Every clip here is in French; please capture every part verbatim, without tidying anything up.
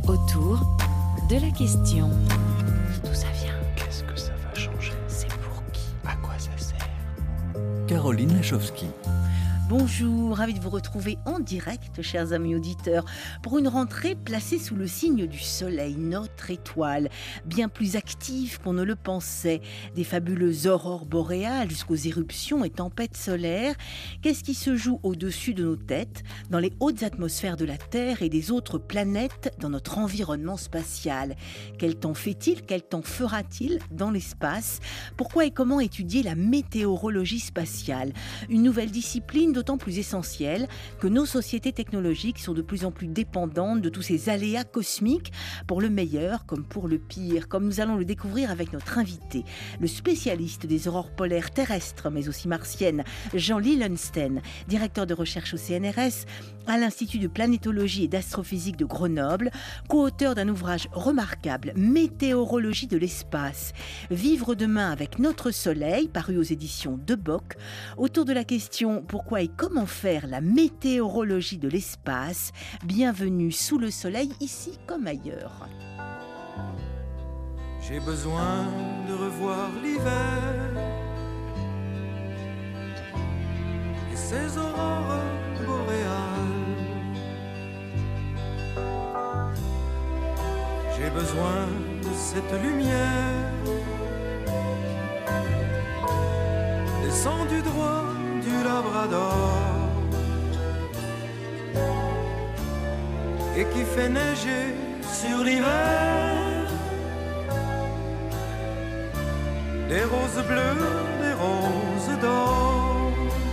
Autour de la question. D'où ça vient? Qu'est-ce que ça va changer? C'est pour qui? À quoi ça sert? Caroline Lachowski. Bonjour, ravi de vous retrouver en direct, chers amis auditeurs, pour une rentrée placée sous le signe du soleil, notre étoile, bien plus active qu'on ne le pensait. Des fabuleuses aurores boréales jusqu'aux éruptions et tempêtes solaires. Qu'est-ce qui se joue au-dessus de nos têtes, dans les hautes atmosphères de la Terre et des autres planètes, dans notre environnement spatial? Quel temps fait-il? Quel temps fera-t-il dans l'espace? Pourquoi et comment étudier la météorologie spatiale? Une nouvelle discipline d'autant plus essentiel que nos sociétés technologiques sont de plus en plus dépendantes de tous ces aléas cosmiques, pour le meilleur comme pour le pire, comme nous allons le découvrir avec notre invité, le spécialiste des aurores polaires terrestres mais aussi martiennes, Jean Lillensten, directeur de recherche au C N R S, à l'Institut de planétologie et d'astrophysique de Grenoble, co-auteur d'un ouvrage remarquable, Météorologie de l'espace, Vivre demain avec notre soleil, paru aux éditions de Bock, autour de la question pourquoi et comment faire la météorologie de l'espace. Bienvenue sous le soleil, ici comme ailleurs. J'ai besoin de revoir l'hiver et ses aurores boréales. J'ai besoin de cette lumière descendue droit du Labrador et qui fait neiger sur l'hiver des roses bleues, des roses d'or.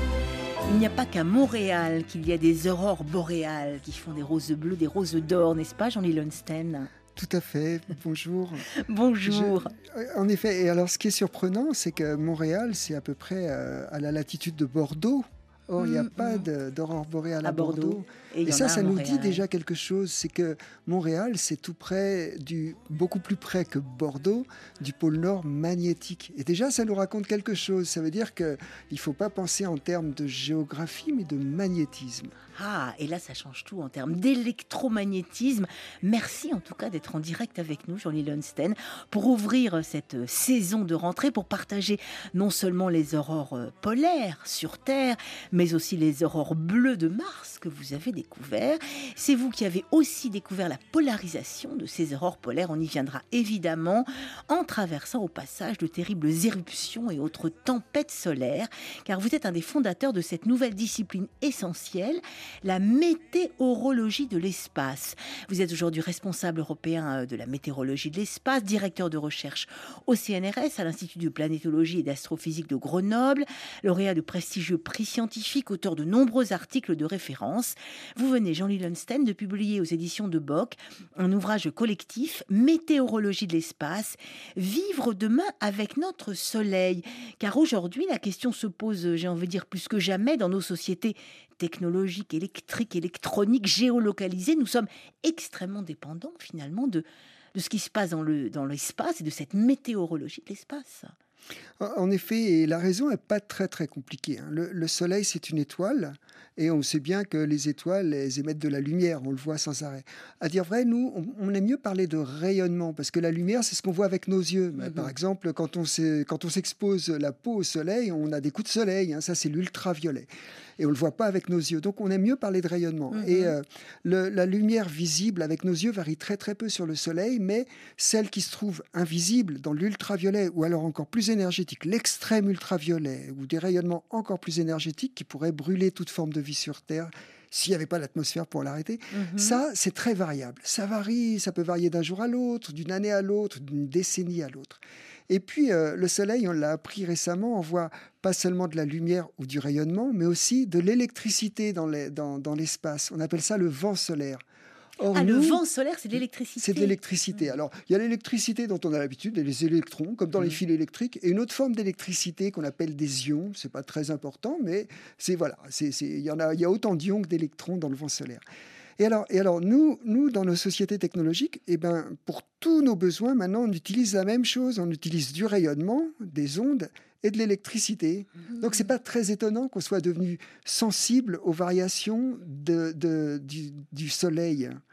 Il n'y a pas qu'à Montréal qu'il y a des aurores boréales qui font des roses bleues, des roses d'or, n'est-ce pas, Jean Lillensten? Tout à fait, bonjour. Bonjour. Je, en effet, et alors ce qui est surprenant, c'est que Montréal, c'est à peu près euh, à la latitude de Bordeaux. Or, il mmh, n'y a mmh. pas de, d'aurore boréale à, à Bordeaux. Bordeaux. Et, et ça, ça nous dit déjà quelque chose. C'est que Montréal, c'est tout près, du, beaucoup plus près que Bordeaux, du pôle Nord magnétique. Et déjà, ça nous raconte quelque chose. Ça veut dire qu'il ne faut pas penser en termes de géographie, mais de magnétisme. Ah, et là, ça change tout en termes d'électromagnétisme. Merci en tout cas d'être en direct avec nous, Jean Lillensten, pour ouvrir cette saison de rentrée, pour partager non seulement les aurores polaires sur Terre, mais aussi les aurores bleues de Mars que vous avez découvert. C'est vous qui avez aussi découvert la polarisation de ces aurores polaires. On y viendra évidemment en traversant au passage de terribles éruptions et autres tempêtes solaires, car vous êtes un des fondateurs de cette nouvelle discipline essentielle, la météorologie de l'espace. Vous êtes aujourd'hui responsable européen de la météorologie de l'espace, directeur de recherche au C N R S, à l'Institut de planétologie et d'astrophysique de Grenoble, lauréat de prestigieux prix scientifiques, auteur de nombreux articles de référence. Vous venez, Jean Lillensten, de publier aux éditions de Bock un ouvrage collectif, Météorologie de l'espace, Vivre demain avec notre soleil. Car aujourd'hui, la question se pose, j'ai envie de dire plus que jamais, dans nos sociétés technologiques, électriques, électroniques, géolocalisées. Nous sommes extrêmement dépendants, finalement, de, de ce qui se passe dans, le, dans l'espace et de cette météorologie de l'espace. En effet, et la raison n'est pas très très compliquée. Le, le Soleil, c'est une étoile, et on sait bien que les étoiles, elles émettent de la lumière, on le voit sans arrêt. À dire vrai, nous, on, on aime mieux parler de rayonnement, parce que la lumière, c'est ce qu'on voit avec nos yeux. Mm-hmm. Par exemple, quand on, quand on s'expose la peau au soleil, on a des coups de soleil, hein, ça c'est l'ultraviolet. Et on ne le voit pas avec nos yeux. Donc, on aime mieux parler de rayonnement. Mm-hmm. Et euh, le, la lumière visible avec nos yeux varie très, très peu sur le Soleil, mais celle qui se trouve invisible dans l'ultraviolet, ou alors encore plus énergétique, l'extrême ultraviolet, ou des rayonnements encore plus énergétiques qui pourraient brûler toute forme de vie sur Terre, s'il n'y avait pas l'atmosphère pour l'arrêter, mm-hmm. ça, c'est très variable. Ça varie, ça peut varier d'un jour à l'autre, d'une année à l'autre, d'une décennie à l'autre. Et puis, euh, le Soleil, on l'a appris récemment, on voit pas seulement de la lumière ou du rayonnement, mais aussi de l'électricité dans, les, dans, dans l'espace. On appelle ça le vent solaire. Or, ah, nous, le vent solaire, c'est de l'électricité. C'est de l'électricité. Alors, il y a l'électricité dont on a l'habitude, les électrons, comme dans mmh. les fils électriques, et une autre forme d'électricité qu'on appelle des ions. C'est pas très important, mais c'est voilà, c'est, c'est, il y en a, il y a autant d'ions que d'électrons dans le vent solaire. Et alors, et alors nous, nous, dans nos sociétés technologiques, eh ben, pour tous nos besoins, maintenant, on utilise la même chose. On utilise du rayonnement, des ondes et de l'électricité. Mmh. Donc, c'est pas très étonnant qu'on soit devenu sensible aux variations de, de, du, du soleil.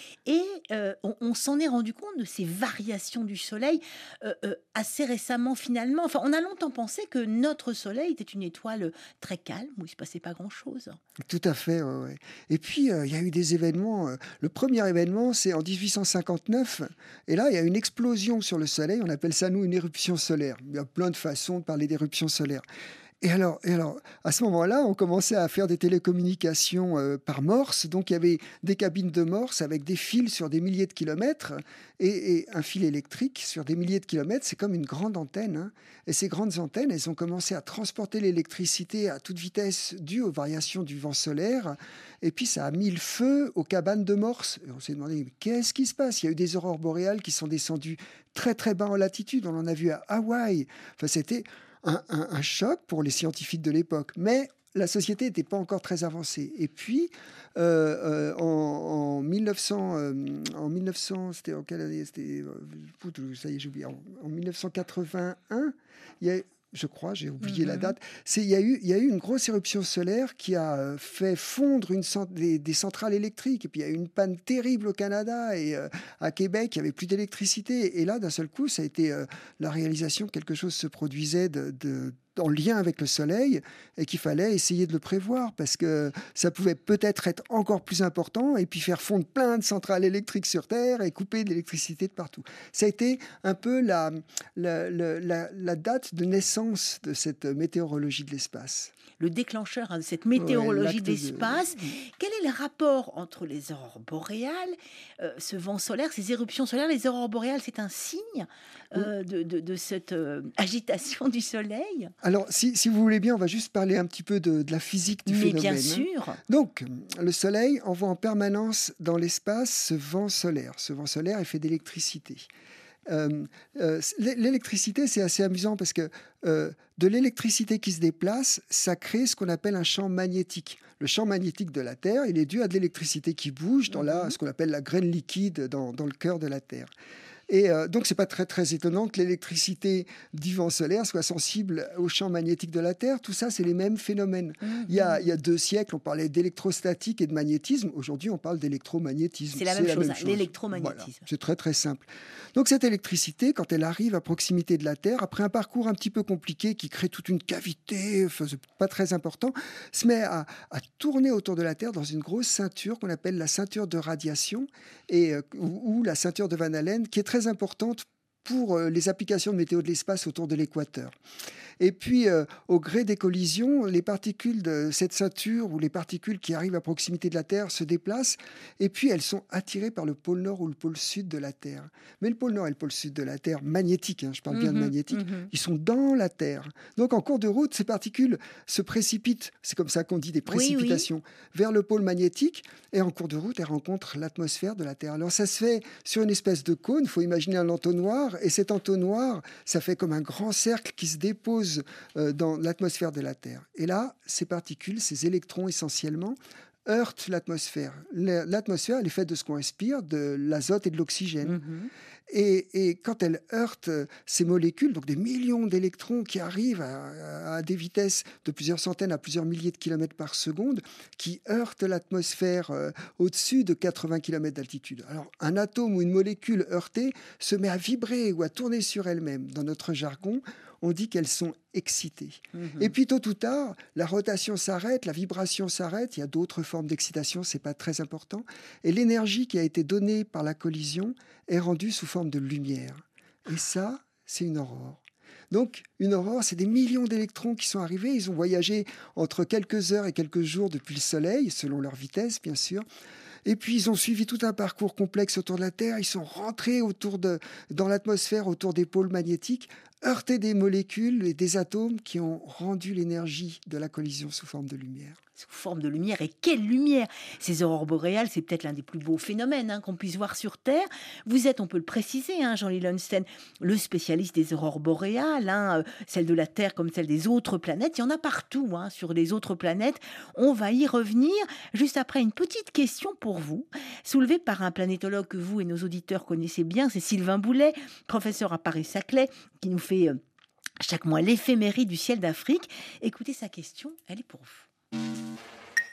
Et euh, on, on s'en est rendu compte de ces variations du Soleil euh, euh, assez récemment finalement. Enfin, on a longtemps pensé que notre Soleil était une étoile très calme, où il ne se passait pas grand-chose. Tout à fait, ouais, ouais. Et puis, euh, il y a eu des événements. euh, le premier événement, c'est en dix-huit cent cinquante-neuf. Et là, il y a une explosion sur le Soleil. On appelle ça, nous, une éruption solaire. Il y a plein de façons de parler d'éruption solaire. Et alors, et alors, à ce moment-là, on commençait à faire des télécommunications euh, par Morse. Donc, il y avait des cabines de Morse avec des fils sur des milliers de kilomètres et, et un fil électrique sur des milliers de kilomètres. C'est comme une grande antenne, hein. Et ces grandes antennes, elles ont commencé à transporter l'électricité à toute vitesse due aux variations du vent solaire. Et puis, ça a mis le feu aux cabanes de Morse. Et on s'est demandé, mais qu'est-ce qui se passe? Il y a eu des aurores boréales qui sont descendues très, très bas en latitude. On en a vu à Hawaï. Enfin, c'était Un, un, un choc pour les scientifiques de l'époque, mais la société n'était pas encore très avancée. Et puis, euh, euh, en, en mille neuf cents, euh, en mille neuf cents, c'était en quelle année? C'était, euh, ça y est, j'ai oublié. En, en mille neuf cent quatre-vingt-un, il y a je crois, j'ai oublié mm-hmm. la date, c'est, il, y a eu, il y a eu une grosse éruption solaire qui a fait fondre une, des, des centrales électriques. Et puis, il y a eu une panne terrible au Canada et euh, à Québec, il n'y avait plus d'électricité. Et là, d'un seul coup, ça a été euh, la réalisation que quelque chose se produisait de, de, en lien avec le Soleil et qu'il fallait essayer de le prévoir parce que ça pouvait peut-être être encore plus important et puis faire fondre plein de centrales électriques sur Terre et couper de l'électricité de partout. Ça a été un peu la, la, la, la, la date de naissance de cette météorologie de l'espace. Le déclencheur hein, de cette météorologie ouais, de l'espace. De... Quel est le rapport entre les aurores boréales, euh, ce vent solaire, ces éruptions solaires? Les aurores boréales, c'est un signe euh, de, de, de cette euh, agitation du Soleil? Alors, si, si vous voulez bien, on va juste parler un petit peu de, de la physique du Mais phénomène. bien sûr. Hein. Donc, le Soleil envoie en permanence dans l'espace ce vent solaire. Ce vent solaire est fait d'électricité. Euh, euh, l'électricité, c'est assez amusant parce que euh, de l'électricité qui se déplace, ça crée ce qu'on appelle un champ magnétique. Le champ magnétique de la Terre, il est dû à de l'électricité qui bouge dans la, ce qu'on appelle la graine liquide dans, dans le cœur de la Terre. Et euh, donc, ce n'est pas très, très étonnant que l'électricité du vent solaire soit sensible au champ magnétique de la Terre. Tout ça, c'est les mêmes phénomènes. Mmh. Il, y a, il y a deux siècles, on parlait d'électrostatique et de magnétisme. Aujourd'hui, on parle d'électromagnétisme. C'est la même, c'est chose, la même chose, l'électromagnétisme. Voilà, c'est très, très simple. Donc, cette électricité, quand elle arrive à proximité de la Terre, après un parcours un petit peu compliqué qui crée toute une cavité, enfin, c'est pas très important, se met à, à tourner autour de la Terre dans une grosse ceinture qu'on appelle la ceinture de radiation et, euh, ou, ou la ceinture de Van Allen, qui est très importante pour euh, les applications de météo de l'espace autour de l'équateur. Et puis, euh, au gré des collisions, les particules de cette ceinture ou les particules qui arrivent à proximité de la Terre se déplacent et puis elles sont attirées par le pôle nord ou le pôle sud de la Terre. Mais le pôle nord et le pôle sud de la Terre, magnétiques, hein, je parle mmh, bien de magnétiques, mmh. ils sont dans la Terre. Donc, en cours de route, ces particules se précipitent, c'est comme ça qu'on dit des précipitations, oui, oui. vers le pôle magnétique et en cours de route, elles rencontrent l'atmosphère de la Terre. Alors, ça se fait sur une espèce de cône, il faut imaginer un entonnoir et cet entonnoir, ça fait comme un grand cercle qui se dépose dans l'atmosphère de la Terre. Et là, ces particules, ces électrons essentiellement, heurtent l'atmosphère. L'atmosphère, elle est faite de ce qu'on respire, de l'azote et de l'oxygène. Mmh. Et, et quand elle heurte ces molécules, donc des millions d'électrons qui arrivent à, à des vitesses de plusieurs centaines à plusieurs milliers de kilomètres par seconde, qui heurtent l'atmosphère euh, au-dessus de quatre-vingts kilomètres d'altitude. Alors, un atome ou une molécule heurtée se met à vibrer ou à tourner sur elle-même. Dans notre jargon, on dit qu'elles sont excitées. Mmh. Et puis, tôt ou tard, la rotation s'arrête, la vibration s'arrête. Il y a d'autres formes d'excitation, ce n'est pas très important. Et l'énergie qui a été donnée par la collision est rendue sous forme de lumière. Et ça, c'est une aurore. Donc, une aurore, c'est des millions d'électrons qui sont arrivés. Ils ont voyagé entre quelques heures et quelques jours depuis le Soleil, selon leur vitesse, bien sûr. Et puis, ils ont suivi tout un parcours complexe autour de la Terre. Ils sont rentrés autour de, dans l'atmosphère, autour des pôles magnétiques, heurté des molécules et des atomes qui ont rendu l'énergie de la collision sous forme de lumière. Sous forme de lumière, et quelle lumière! Ces aurores boréales, c'est peut-être l'un des plus beaux phénomènes hein, qu'on puisse voir sur Terre. Vous êtes, on peut le préciser, hein, Jean-Louis Lowenstein, le spécialiste des aurores boréales, hein, euh, celles de la Terre comme celles des autres planètes. Il y en a partout hein, sur les autres planètes. On va y revenir juste après une petite question pour vous, soulevée par un planétologue que vous et nos auditeurs connaissez bien, c'est Sylvain Boulet, professeur à Paris-Saclay, qui nous fait euh, chaque mois l'éphémérie du ciel d'Afrique. Écoutez sa question, elle est pour vous.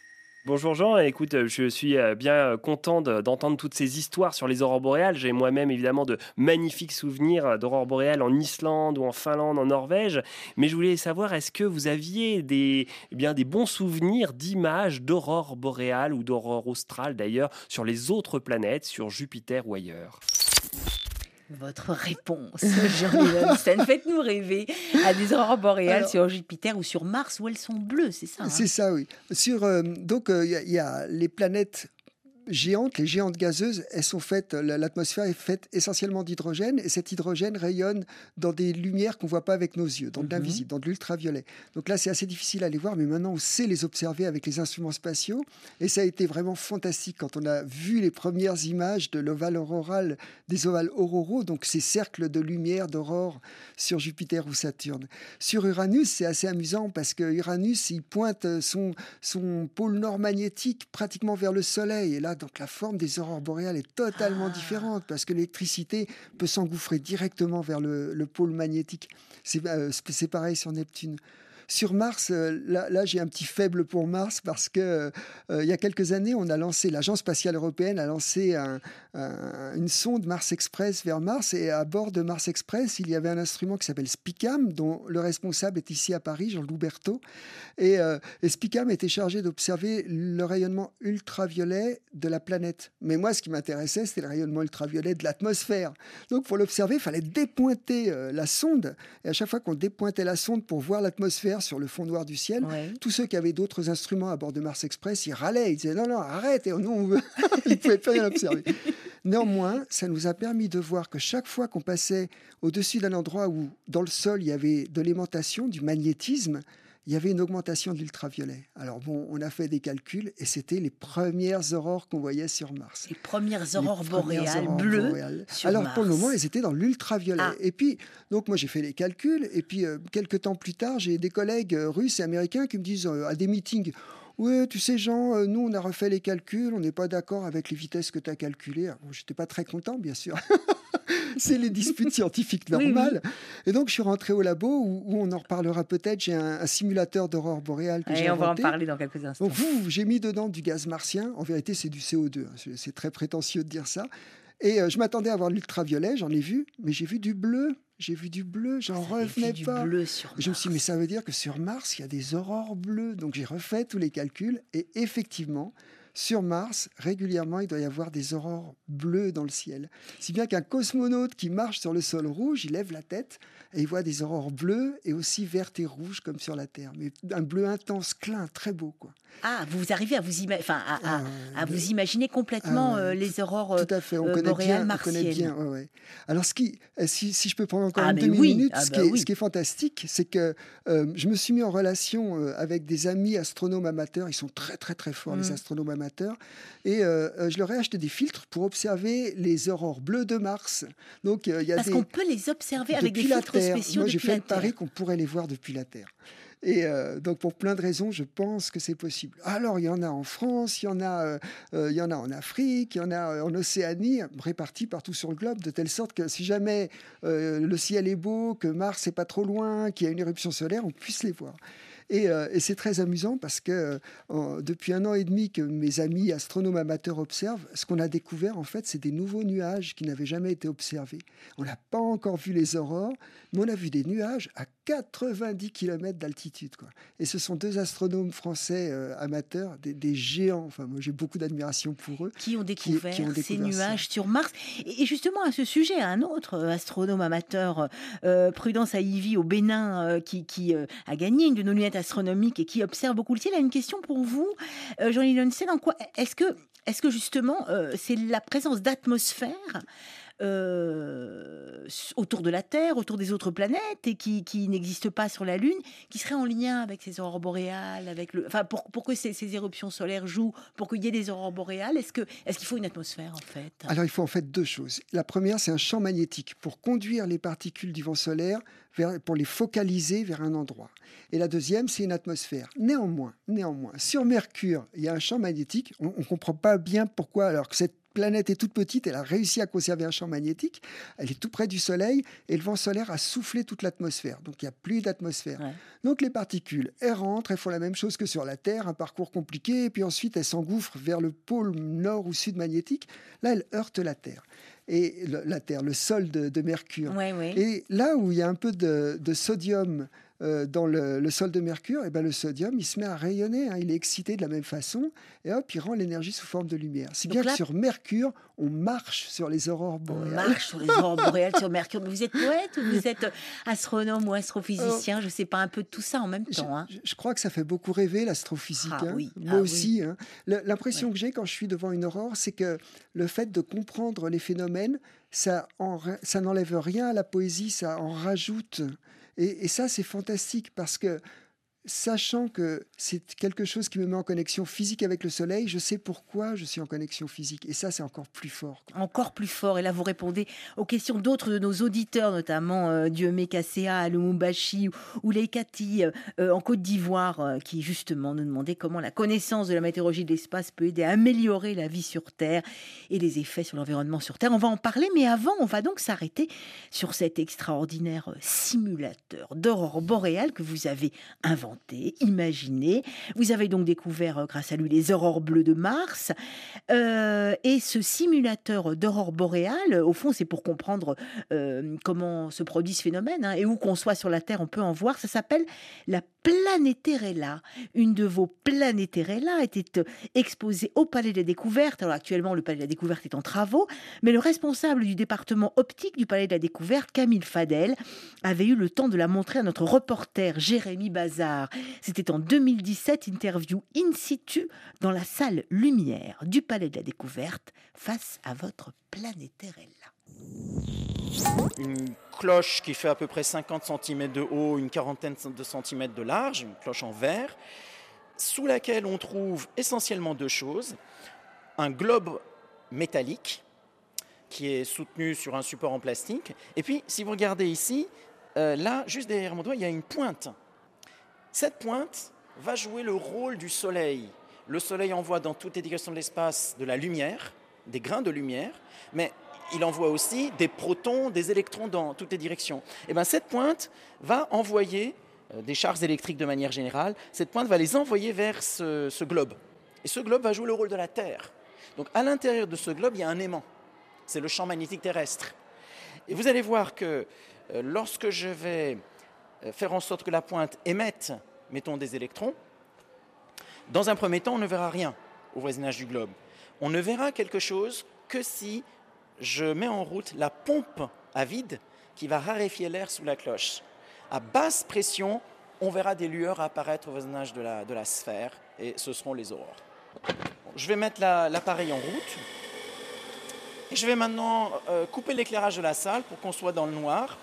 Bonjour Jean, écoute, je suis bien content de, d'entendre toutes ces histoires sur les aurores boréales. J'ai moi-même évidemment de magnifiques souvenirs d'aurores boréales en Islande ou en Finlande, en Norvège. Mais je voulais savoir, est-ce que vous aviez des, eh bien, des bons souvenirs d'images d'aurores boréales ou d'aurores australes d'ailleurs sur les autres planètes, sur Jupiter ou ailleurs? Votre réponse, Jean-Louis Lundsten, faites-nous rêver à des aurores boréales Alors, sur Jupiter ou sur Mars où elles sont bleues, c'est ça hein C'est ça, oui. Sur, euh, donc, il euh, y, y a les planètes géantes, les géantes gazeuses, elles sont faites, l'atmosphère est faite essentiellement d'hydrogène et cet hydrogène rayonne dans des lumières qu'on ne voit pas avec nos yeux, dans de l'invisible, dans de l'ultraviolet. Donc là, c'est assez difficile à les voir, mais maintenant, on sait les observer avec les instruments spatiaux et ça a été vraiment fantastique quand on a vu les premières images de l'ovale auroral, des ovales auroraux, donc ces cercles de lumière, d'aurore sur Jupiter ou Saturne. Sur Uranus, c'est assez amusant parce que Uranus, il pointe son, son pôle nord magnétique pratiquement vers le Soleil et là, donc la forme des aurores boréales est totalement ah. différente parce que l'électricité peut s'engouffrer directement vers le, le pôle magnétique. C'est, euh, c'est pareil sur Neptune. Sur Mars, euh, là, là j'ai un petit faible pour Mars parce que euh, il y a quelques années, on a lancé, l'Agence spatiale européenne a lancé un, un, une sonde Mars Express vers Mars et à bord de Mars Express, il y avait un instrument qui s'appelle SPICAM dont le responsable est ici à Paris, Jean-Loup Berthaud. Et, euh, et SPICAM était chargé d'observer le rayonnement ultraviolet de la planète. Mais moi, ce qui m'intéressait, c'était le rayonnement ultraviolet de l'atmosphère. Donc pour l'observer, il fallait dépointer euh, la sonde. Et à chaque fois qu'on dépointait la sonde pour voir l'atmosphère sur le fond noir du ciel, ouais. tous ceux qui avaient d'autres instruments à bord de Mars Express, ils râlaient, ils disaient non, non, arrête, et nous, on veut... ils ne pouvaient plus rien observer. Néanmoins, ça nous a permis de voir que chaque fois qu'on passait au-dessus d'un endroit où, dans le sol, il y avait de l'aimantation, du magnétisme, il y avait une augmentation de l'ultraviolet. Alors bon, on a fait des calculs et c'était les premières aurores qu'on voyait sur Mars. Les premières aurores les boréales premières aurores bleues boréales. Sur Alors Mars. pour le moment, elles étaient dans l'ultraviolet. Ah. Et puis, donc moi j'ai fait les calculs et puis euh, quelques temps plus tard, j'ai des collègues euh, russes et américains qui me disent euh, à des meetings, oui, tu sais, Jean, euh, nous, on a refait les calculs, on n'est pas d'accord avec les vitesses que tu as calculées. Bon, je n'étais pas très content, bien sûr. C'est les disputes scientifiques normales. Oui, oui. Et donc, je suis rentré au labo où, où on en reparlera peut-être. J'ai un, un simulateur d'aurore boréale que et j'ai on inventé. va en parler dans quelques instants. Donc, vous, j'ai mis dedans du gaz martien. En vérité, c'est du C O deux. C'est, c'est très prétentieux de dire ça. Et euh, je m'attendais à voir l'ultraviolet, j'en ai vu, mais j'ai vu du bleu. J'ai vu du bleu, j'en Vous revenais du pas. Bleu sur Mars. Je me suis dit, mais ça veut dire que sur Mars, il y a des aurores bleues. Donc j'ai refait tous les calculs et effectivement, sur Mars, régulièrement, il doit y avoir des aurores bleues dans le ciel. Si bien qu'un cosmonaute qui marche sur le sol rouge, il lève la tête et il voit des aurores bleues et aussi vertes et rouges comme sur la Terre. Mais un bleu intense, clin, très beau, quoi. Ah, vous arrivez à vous, ima- enfin, à, à, à vous le... imaginer complètement ah, ouais. euh, les aurores boréales martiennes. Tout à fait, on connaît bien, on connaît bien. Ouais, ouais. Alors, ce qui, si, si je peux prendre encore ah, une oui. demi-minute, ah, ce, bah qui est, oui. ce qui est fantastique, c'est que euh, je me suis mis en relation euh, avec des amis astronomes amateurs. Ils sont très, très, très forts, mm. les astronomes amateurs. Et euh, je leur ai acheté des filtres pour observer les aurores bleues de Mars. Donc, euh, y a Parce des... qu'on peut les observer avec des filtres Terre. spéciaux Moi, depuis j'ai fait la le pari qu'on pourrait les voir depuis la Terre. Et euh, donc, pour plein de raisons, je pense que c'est possible. Alors, il y en a en France, il y en a, euh, euh, il y en a en Afrique, il y en a en Océanie, répartis partout sur le globe, de telle sorte que si jamais euh, le ciel est beau, que Mars n'est pas trop loin, qu'il y a une éruption solaire, on puisse les voir. Et, euh, et c'est très amusant parce que euh, depuis un an et demi que mes amis astronomes amateurs observent, ce qu'on a découvert, en fait, c'est des nouveaux nuages qui n'avaient jamais été observés. On n'a pas encore vu les aurores, mais on a vu des nuages à quatre-vingt-dix kilomètres d'altitude, quoi. Et ce sont deux astronomes français euh, amateurs, des, des géants. Enfin, moi, j'ai beaucoup d'admiration pour eux. Qui ont découvert, qui, qui ont découvert ces nuages ça. sur Mars. Et justement, à ce sujet, un autre astronome amateur, euh, Prudence Aivi au Bénin, euh, qui, qui euh, a gagné une de nos lunettes astronomiques et qui observe beaucoup le ciel, a une question pour vous, euh, Jean-Louis Lundsten. En quoi est-ce que, est-ce que justement, euh, c'est la présence d'atmosphère Euh, autour de la Terre, autour des autres planètes et qui, qui n'existent pas sur la Lune, qui serait en lien avec ces aurores boréales, avec le, enfin pour, pour que ces, ces éruptions solaires jouent, pour qu'il y ait des aurores boréales, est-ce que, est-ce qu'il faut une atmosphère en fait ? Alors il faut en fait deux choses. La première, c'est un champ magnétique pour conduire les particules du vent solaire vers, pour les focaliser vers un endroit. Et la deuxième, c'est une atmosphère. Néanmoins, néanmoins, sur Mercure, il y a un champ magnétique. On ne comprend pas bien pourquoi, alors que cette planète est toute petite, elle a réussi à conserver un champ magnétique, elle est tout près du Soleil, et le vent solaire a soufflé toute l'atmosphère. Donc il n'y a plus d'atmosphère. Ouais. Donc les particules, elles rentrent, elles font la même chose que sur la Terre, un parcours compliqué, et puis ensuite elles s'engouffrent vers le pôle nord ou sud magnétique. Là, elles heurtent la Terre. Et le, la Terre, le sol de, de Mercure. Ouais, ouais. Et là où il y a un peu de, de sodium euh, dans le, le sol de Mercure, et ben le sodium, il se met à rayonner, hein, il est excité de la même façon, et hop, il rend l'énergie sous forme de lumière. Si bien là, que sur Mercure, on marche sur les aurores boréales. On marche sur les aurores boréales sur Mercure. Mais vous êtes poète ou vous êtes astronome ou astrophysicien? euh, Je ne sais pas, un peu de tout ça en même temps. Hein. Je, je crois que ça fait beaucoup rêver l'astrophysique. Ah, hein. oui. Moi ah, aussi. Oui. Hein. L'impression ouais. que j'ai quand je suis devant une aurore, c'est que le fait de comprendre les phénomènes, ça, en, ça n'enlève rien à la poésie, ça en rajoute. Et, et ça, c'est fantastique parce que, sachant que c'est quelque chose qui me met en connexion physique avec le Soleil, je sais pourquoi je suis en connexion physique. Et ça, c'est encore plus fort. Quoi. Encore plus fort. Et là, vous répondez aux questions d'autres de nos auditeurs, notamment euh, Diomé Kasséa à Lumumbashi ou Leikati euh, en Côte d'Ivoire, euh, qui justement nous demandaient comment la connaissance de la météorologie de l'espace peut aider à améliorer la vie sur Terre et les effets sur l'environnement sur Terre. On va en parler, mais avant, on va donc s'arrêter sur cet extraordinaire simulateur d'aurore boréale que vous avez inventé. Imaginez. Vous avez donc découvert, grâce à lui, les aurores bleues de Mars. Euh, et ce simulateur d'aurore boréale, au fond, c'est pour comprendre euh, comment se produit ce phénomène. Hein, et où qu'on soit sur la Terre, on peut en voir. Ça s'appelle la Planétérella. Une de vos Planétérella était exposée au Palais de la Découverte. Alors actuellement, le Palais de la Découverte est en travaux. Mais le responsable du département optique du Palais de la Découverte, Camille Fadel, avait eu le temps de la montrer à notre reporter Jérémy Bazard. C'était en deux mille dix-sept, interview in situ dans la salle Lumière du Palais de la Découverte face à votre Planétérella. Une cloche qui fait à peu près cinquante centimètres de haut, une quarantaine de centimètres de large, une cloche en verre, sous laquelle on trouve essentiellement deux choses. Un globe métallique qui est soutenu sur un support en plastique. Et puis, si vous regardez ici, euh, là, juste derrière mon doigt, il y a une pointe. Cette pointe va jouer le rôle du Soleil. Le Soleil envoie dans toutes les directions de l'espace de la lumière, des grains de lumière, mais il envoie aussi des protons, des électrons dans toutes les directions. Et bien, cette pointe va envoyer euh, des charges électriques de manière générale. Cette pointe va les envoyer vers ce, ce globe. Et ce globe va jouer le rôle de la Terre. Donc, à l'intérieur de ce globe, il y a un aimant. C'est le champ magnétique terrestre. Et vous allez voir que euh, lorsque je vais euh, faire en sorte que la pointe émette, mettons, des électrons, dans un premier temps, on ne verra rien au voisinage du globe. On ne verra quelque chose que si je mets en route la pompe à vide qui va raréfier l'air sous la cloche. À basse pression, on verra des lueurs apparaître au voisinage de la, de la sphère et ce seront les aurores. Je vais mettre la, l'appareil en route et je vais maintenant euh, couper l'éclairage de la salle pour qu'on soit dans le noir.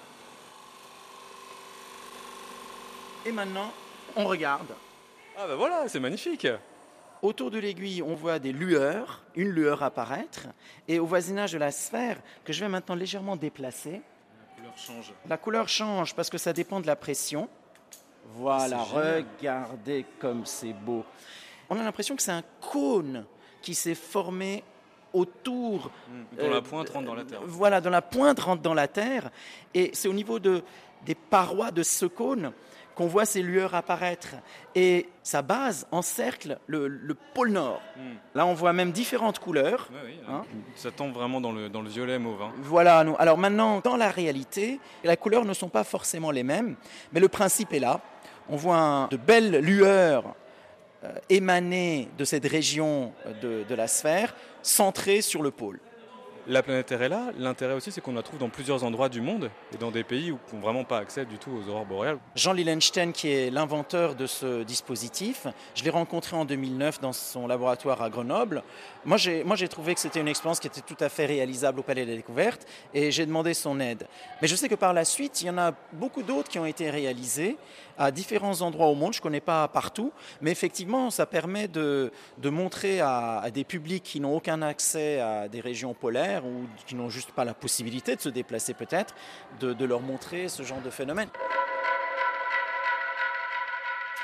Et maintenant, on regarde. Ah ben voilà, c'est magnifique. Autour de l'aiguille, on voit des lueurs, une lueur apparaître. Et au voisinage de la sphère, que je vais maintenant légèrement déplacer, la couleur change. La couleur change parce que ça dépend de la pression. Voilà, regardez comme c'est beau. On a l'impression que c'est un cône qui s'est formé autour. Mmh, dont euh, la pointe rentre dans la terre. Voilà, dont la pointe rentre dans la terre. Et c'est au niveau de, des parois de ce cône qu'on voit ces lueurs apparaître. Et sa base encercle le, le pôle Nord. Mm. Là, on voit même différentes couleurs. Oui, oui, hein. Ça tombe vraiment dans le, dans le violet mauve. Hein. Voilà. Nous, alors maintenant, dans la réalité, les couleurs ne sont pas forcément les mêmes, mais le principe est là. On voit un, de belles lueurs euh, émaner de cette région de, de la sphère, centrée sur le pôle. La Planétérella, l'intérêt aussi, c'est qu'on la trouve dans plusieurs endroits du monde et dans des pays où on n'a vraiment pas accès du tout aux aurores boréales. Jean Lillenstein, qui est l'inventeur de ce dispositif, je l'ai rencontré en deux mille neuf dans son laboratoire à Grenoble. Moi j'ai, moi, j'ai trouvé que c'était une expérience qui était tout à fait réalisable au Palais de la Découverte et j'ai demandé son aide. Mais je sais que par la suite, il y en a beaucoup d'autres qui ont été réalisés à différents endroits au monde. Je ne connais pas partout, mais effectivement, ça permet de, de montrer à, à des publics qui n'ont aucun accès à des régions polaires ou qui n'ont juste pas la possibilité de se déplacer peut-être, de, de leur montrer ce genre de phénomène.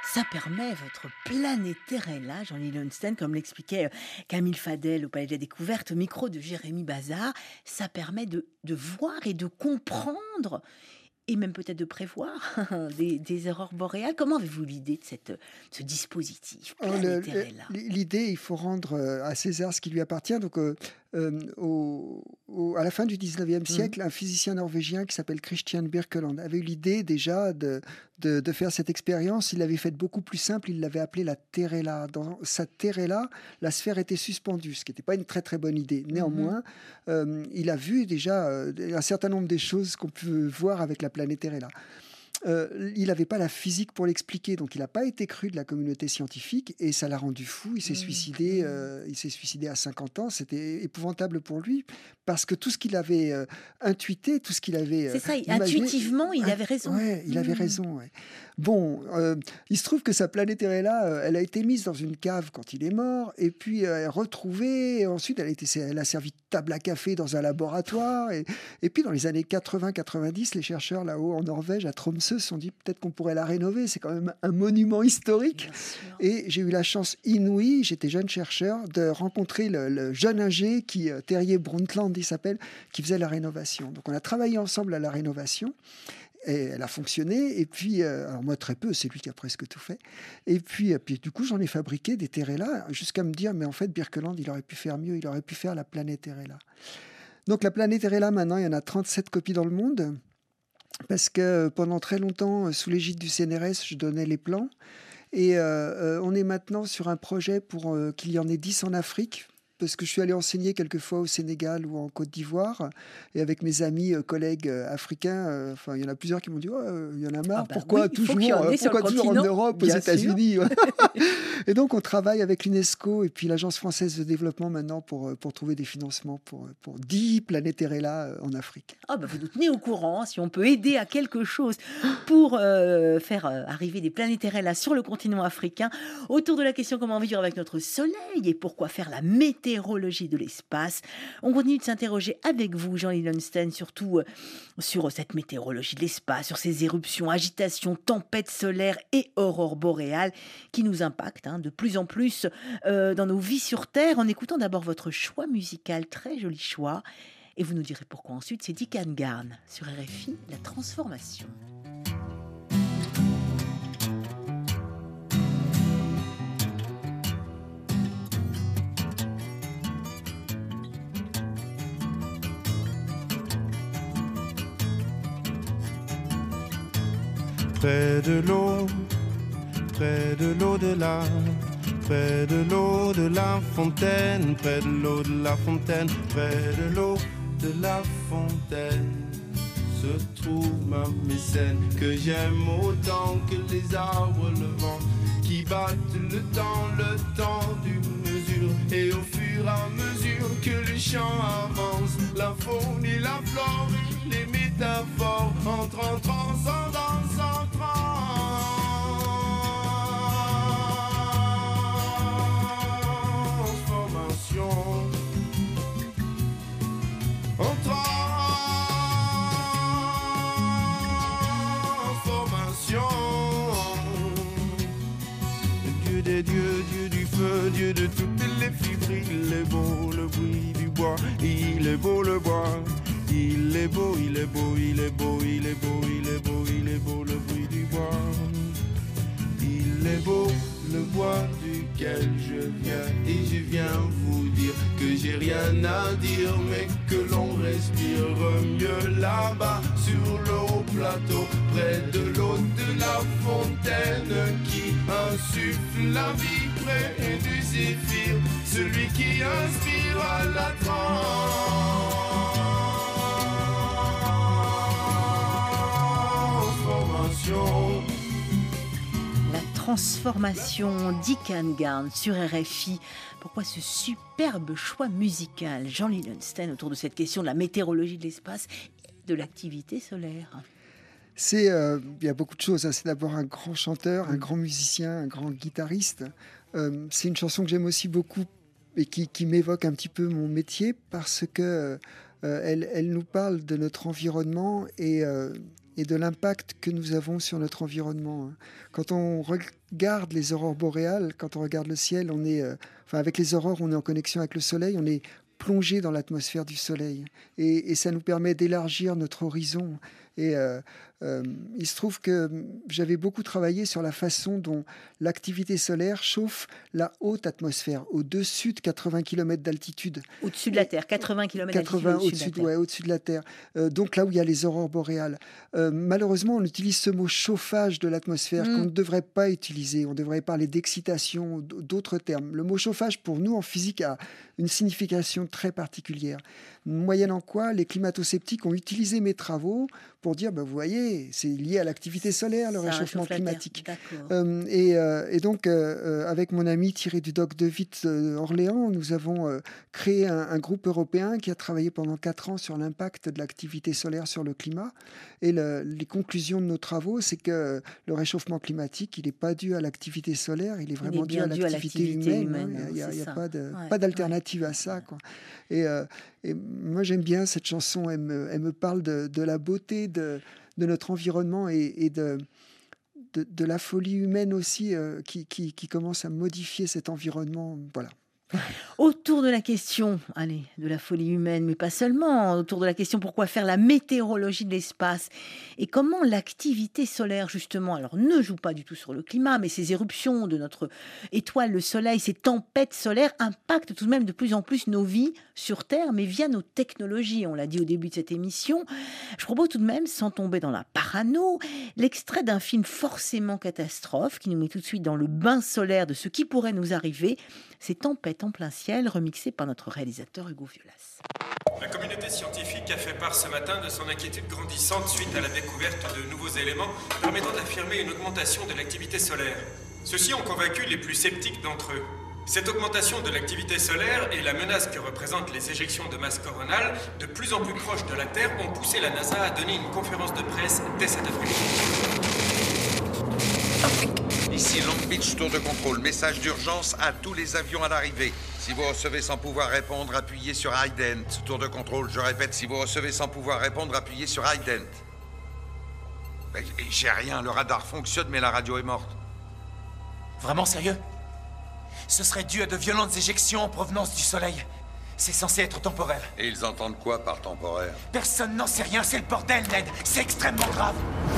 Ça permet, votre Planéterella, Jean-Louis Lowenstein, comme l'expliquait euh, Camille Fadel au Palais de la Découverte, au micro de Jérémy Bazard, ça permet de, de voir et de comprendre et même peut-être de prévoir des, des aurores boréales. Comment avez-vous l'idée de cette, ce dispositif Oh, le- Planéterella? le- L'idée, il faut rendre euh, à César ce qui lui appartient. Donc, euh, euh, au- au- à la fin du dix-neuvième siècle, un physicien norvégien qui s'appelle Christian Birkeland avait eu l'idée déjà de, de, de faire cette expérience. Il l'avait faite beaucoup plus simple. Il l'avait appelée la Terrella. Dans sa Terrella, la sphère était suspendue, ce qui n'était pas une très très bonne idée. Néanmoins, euh, il a vu déjà euh, un certain nombre des choses qu'on peut voir avec la planète Terrella. Euh, il n'avait pas la physique pour l'expliquer, donc il n'a pas été cru de la communauté scientifique et ça l'a rendu fou. Il s'est suicidé, euh, il s'est suicidé à cinquante ans. C'était épouvantable pour lui parce que tout ce qu'il avait euh, intuité, tout ce qu'il avait euh, C'est ça, imaginé- intuitivement, il Ah, avait raison. Ouais, il avait Mm. raison. Ouais. Bon, euh, il se trouve que sa Planéterella, euh, elle a été mise dans une cave quand il est mort, et puis euh, elle est retrouvée. Et ensuite, elle a, été, elle a servi de table à café dans un laboratoire. Et, et puis, dans les années quatre-vingts quatre-vingt-dix, les chercheurs là-haut en Norvège, à Tromsø, se sont dit peut-être qu'on pourrait la rénover. C'est quand même un monument historique. Bien sûr. Et j'ai eu la chance inouïe, j'étais jeune chercheur, de rencontrer le, le jeune ingé qui, euh, Terje Brundtland, il s'appelle, qui faisait la rénovation. Donc on a travaillé ensemble à la rénovation. Et elle a fonctionné. Et puis, euh, alors moi très peu, c'est lui qui a presque tout fait. Et puis, euh, puis du coup, j'en ai fabriqué des Terrella jusqu'à me dire, mais en fait, Birkeland, il aurait pu faire mieux. Il aurait pu faire la planète Terrella. Donc la planète Terrella, maintenant, il y en a trente-sept copies dans le monde. Parce que pendant très longtemps, sous l'égide du C N R S, je donnais les plans. Et euh, euh, on est maintenant sur un projet pour euh, qu'il y en ait dix en Afrique. Parce que je suis allé enseigner quelquefois au Sénégal ou en Côte d'Ivoire. Et avec mes amis, euh, collègues euh, africains, euh, enfin, il y en a plusieurs qui m'ont dit oh, euh, il y en a marre, Ah bah pourquoi oui, il faut toujours, qu'il y en ait euh, sur pourquoi le toujours en continent, Europe, aux bien États-Unis ouais. Et donc, on travaille avec l'UNESCO et puis l'Agence française de développement maintenant pour, euh, pour trouver des financements pour, euh, pour dix Planéterella euh, en Afrique. Ah bah vous nous tenez au courant, si on peut aider à quelque chose pour euh, faire euh, arriver des Planéterella sur le continent africain, autour de la question comment vivre avec notre soleil et pourquoi faire la météorologie de l'espace. On continue de s'interroger avec vous, Jean-Louis Lowenstein, surtout euh, sur cette météorologie de l'espace, sur ces éruptions, agitations, tempêtes solaires et aurores boréales qui nous impactent hein, de plus en plus euh, dans nos vies sur Terre, en écoutant d'abord votre choix musical, très joli choix. Et vous nous direz pourquoi ensuite, c'est Dick Angarn sur R F I, La Transformation. Près de l'eau, près de l'au-delà, près de l'eau de la fontaine, près de l'eau de la fontaine, près de l'eau de la fontaine, se trouve ma mécène que j'aime autant que les arbres, le vent qui battent le temps, le temps d'une mesure. Et au fur et à mesure que le chant avance, la faune et la flore et les métaphores entrent en transcendance, en transformation, en transformation. Dieu des dieux, Dieu du feu, Dieu de toutes les fibres, il est beau le bruit du bois, il est beau le bois, il est beau, il est beau, il est beau, il est beau, il est beau, il est beau le bruit du bois, il est beau le bois duquel je viens, et je viens vous dire que j'ai rien à dire, mais que l'on respire mieux là-bas sur le haut plateau, près de l'eau de la fontaine qui insuffle la vie, près du zéphyr, celui qui inspire à la transformation. La Transformation, Dick Angarn sur R F I. Pourquoi ce superbe choix musical, Jean-Louis Lowenstein, autour de cette question de la météorologie de l'espace et de l'activité solaire? C'est, euh, il y a beaucoup de choses. Hein. C'est d'abord un grand chanteur, un grand musicien, un grand guitariste. Euh, c'est une chanson que j'aime aussi beaucoup et qui, qui m'évoque un petit peu mon métier parce que euh, elle, elle nous parle de notre environnement et, euh, et de l'impact que nous avons sur notre environnement. Quand on regarde les aurores boréales, quand on regarde le ciel, on est, euh, enfin avec les aurores, on est en connexion avec le soleil, on est plongé dans l'atmosphère du soleil et, et ça nous permet d'élargir notre horizon. Et euh, euh, il se trouve que j'avais beaucoup travaillé sur la façon dont l'activité solaire chauffe la haute atmosphère, au-dessus de quatre-vingts kilomètres d'altitude. Au-dessus de la Terre, quatre-vingts kilomètres d'altitude quatre-vingts au-dessus, au-dessus, de la Terre. ouais, au-dessus de la Terre. Euh, donc là où il y a les aurores boréales. Euh, malheureusement, on utilise ce mot chauffage de l'atmosphère Mm. qu'on ne devrait pas utiliser. On devrait parler d'excitation, d- d'autres termes. Le mot chauffage, pour nous, en physique, a une signification très particulière. Moyennant quoi, les climato-sceptiques ont utilisé mes travaux pour dire, ben, vous voyez, c'est lié à l'activité solaire, le Ça réchauffement réchauffe la Terre. climatique. D'accord. Euh, et, euh, et donc, euh, euh, avec mon ami Thierry Dudoc de Witt euh, Orléans, nous avons euh, créé un, un groupe européen qui a travaillé pendant quatre ans sur l'impact de l'activité solaire sur le climat. Et le- les conclusions de nos travaux, c'est que le réchauffement climatique, il n'est pas dû à l'activité solaire, il est vraiment dû bien à dû à l'activité l'activité humaine. humaine, hein. Il n'y a, c'est il y a ça. pas de- Ouais, pas d'alternative à ça, ouais. quoi. Et, euh, et moi, j'aime bien cette chanson. Elle me, elle me parle de, de la beauté de, de notre environnement et, et de, de, de la folie humaine aussi euh, qui, qui, qui commence à modifier cet environnement. Voilà. Autour de la question, allez, de la folie humaine, mais pas seulement, autour de la question pourquoi faire la météorologie de l'espace et comment l'activité solaire, justement, alors ne joue pas du tout sur le climat, mais ces éruptions de notre étoile, le Soleil, ces tempêtes solaires impactent tout de même de plus en plus nos vies sur Terre, mais via nos technologies. On l'a dit au début de cette émission. Je propose tout de même, sans tomber dans la parano, l'extrait d'un film forcément catastrophe qui nous met tout de suite dans le bain solaire de ce qui pourrait nous arriver. Ces tempêtes en plein ciel, remixées par notre réalisateur Hugo Violas. La communauté scientifique a fait part ce matin de son inquiétude grandissante suite à la découverte de nouveaux éléments permettant d'affirmer une augmentation de l'activité solaire. Ceux-ci ont convaincu les plus sceptiques d'entre eux. Cette augmentation de l'activité solaire et la menace que représentent les éjections de masse coronale de plus en plus proches de la Terre ont poussé la NASA à donner une conférence de presse dès cet après-midi. Ici Long Beach, tour de contrôle. Message d'urgence à tous les avions à l'arrivée. Si vous recevez sans pouvoir répondre, appuyez sur Ident. Tour de contrôle, je répète, si vous recevez sans pouvoir répondre, appuyez sur Ident. Mais j'ai rien, le radar fonctionne, mais la radio est morte. Vraiment sérieux? Ce serait dû à de violentes éjections en provenance du Soleil. C'est censé être temporaire. Et ils entendent quoi par temporaire? Personne n'en sait rien, c'est le bordel, Ned. C'est extrêmement grave.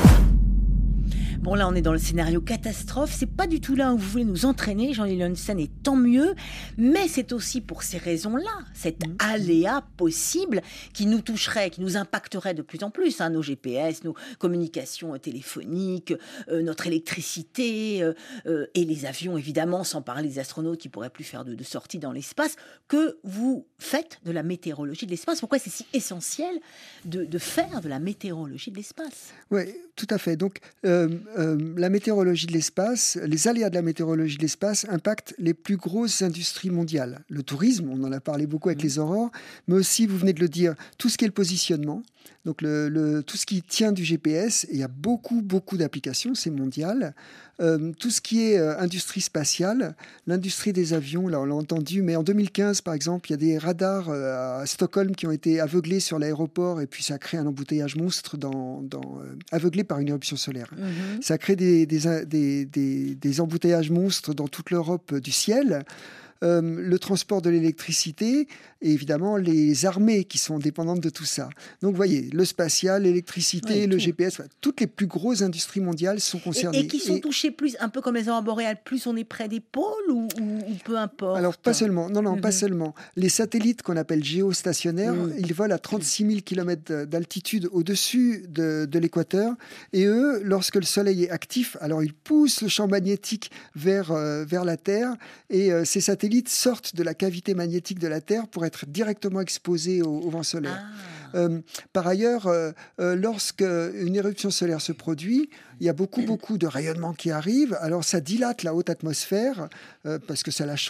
Bon, là, on est dans le scénario catastrophe. C'est pas du tout là où vous voulez nous entraîner, Jean-Louis Lowenstein, et tant mieux. Mais c'est aussi pour ces raisons-là, cet aléa possible qui nous toucherait, qui nous impacterait de plus en plus. Hein, nos G P S, nos communications téléphoniques, euh, notre électricité euh, euh, et les avions, évidemment, sans parler des astronautes qui pourraient plus faire de, de sorties dans l'espace. Que vous faites de la météorologie de l'espace? Pourquoi c'est si essentiel de, de faire de la météorologie de l'espace? Oui, tout à fait. Donc, euh, euh, la météorologie de l'espace, les aléas de la météorologie de l'espace impactent les plus grosses industries mondiales. Le tourisme, on en a parlé beaucoup avec mmh. les aurores, mais aussi, vous venez de le dire, tout ce qui est le positionnement, donc le, le, tout ce qui tient du G P S, et il y a beaucoup, beaucoup d'applications, c'est mondial. Euh, tout ce qui est euh, industrie spatiale, l'industrie des avions, là on l'a entendu, mais en deux mille quinze par exemple, il y a des radars euh, à Stockholm qui ont été aveuglés sur l'aéroport et puis ça a créé un embouteillage monstre, dans, dans, euh, aveuglé par une éruption solaire. Mmh. Ça a créé des, des, des, des, des embouteillages monstres dans toute l'Europe du ciel. Euh, le transport de l'électricité et évidemment les armées qui sont dépendantes de tout ça. Donc vous voyez, le spatial, l'électricité, oui, le tout. G P S, toutes les plus grosses industries mondiales sont concernées. Et, et qui sont et... touchées plus, un peu comme les aurores boréales, plus on est près des pôles ou, ou, ou peu importe? Alors pas seulement, non, non, mm-hmm. pas seulement. Les satellites qu'on appelle géostationnaires, mm. ils volent à trente-six mille kilomètres d'altitude au-dessus de, de l'équateur et eux, lorsque le Soleil est actif, alors ils poussent le champ magnétique vers, euh, vers la Terre et euh, ces satellites sortent de la cavité magnétique de la Terre pour être directement exposés au, au vent solaire. Ah. Euh, par ailleurs, euh, euh, lorsque une éruption solaire se produit, il y a beaucoup, beaucoup de rayonnement qui arrive. Alors, ça dilate la haute atmosphère euh, parce que ça la chauffe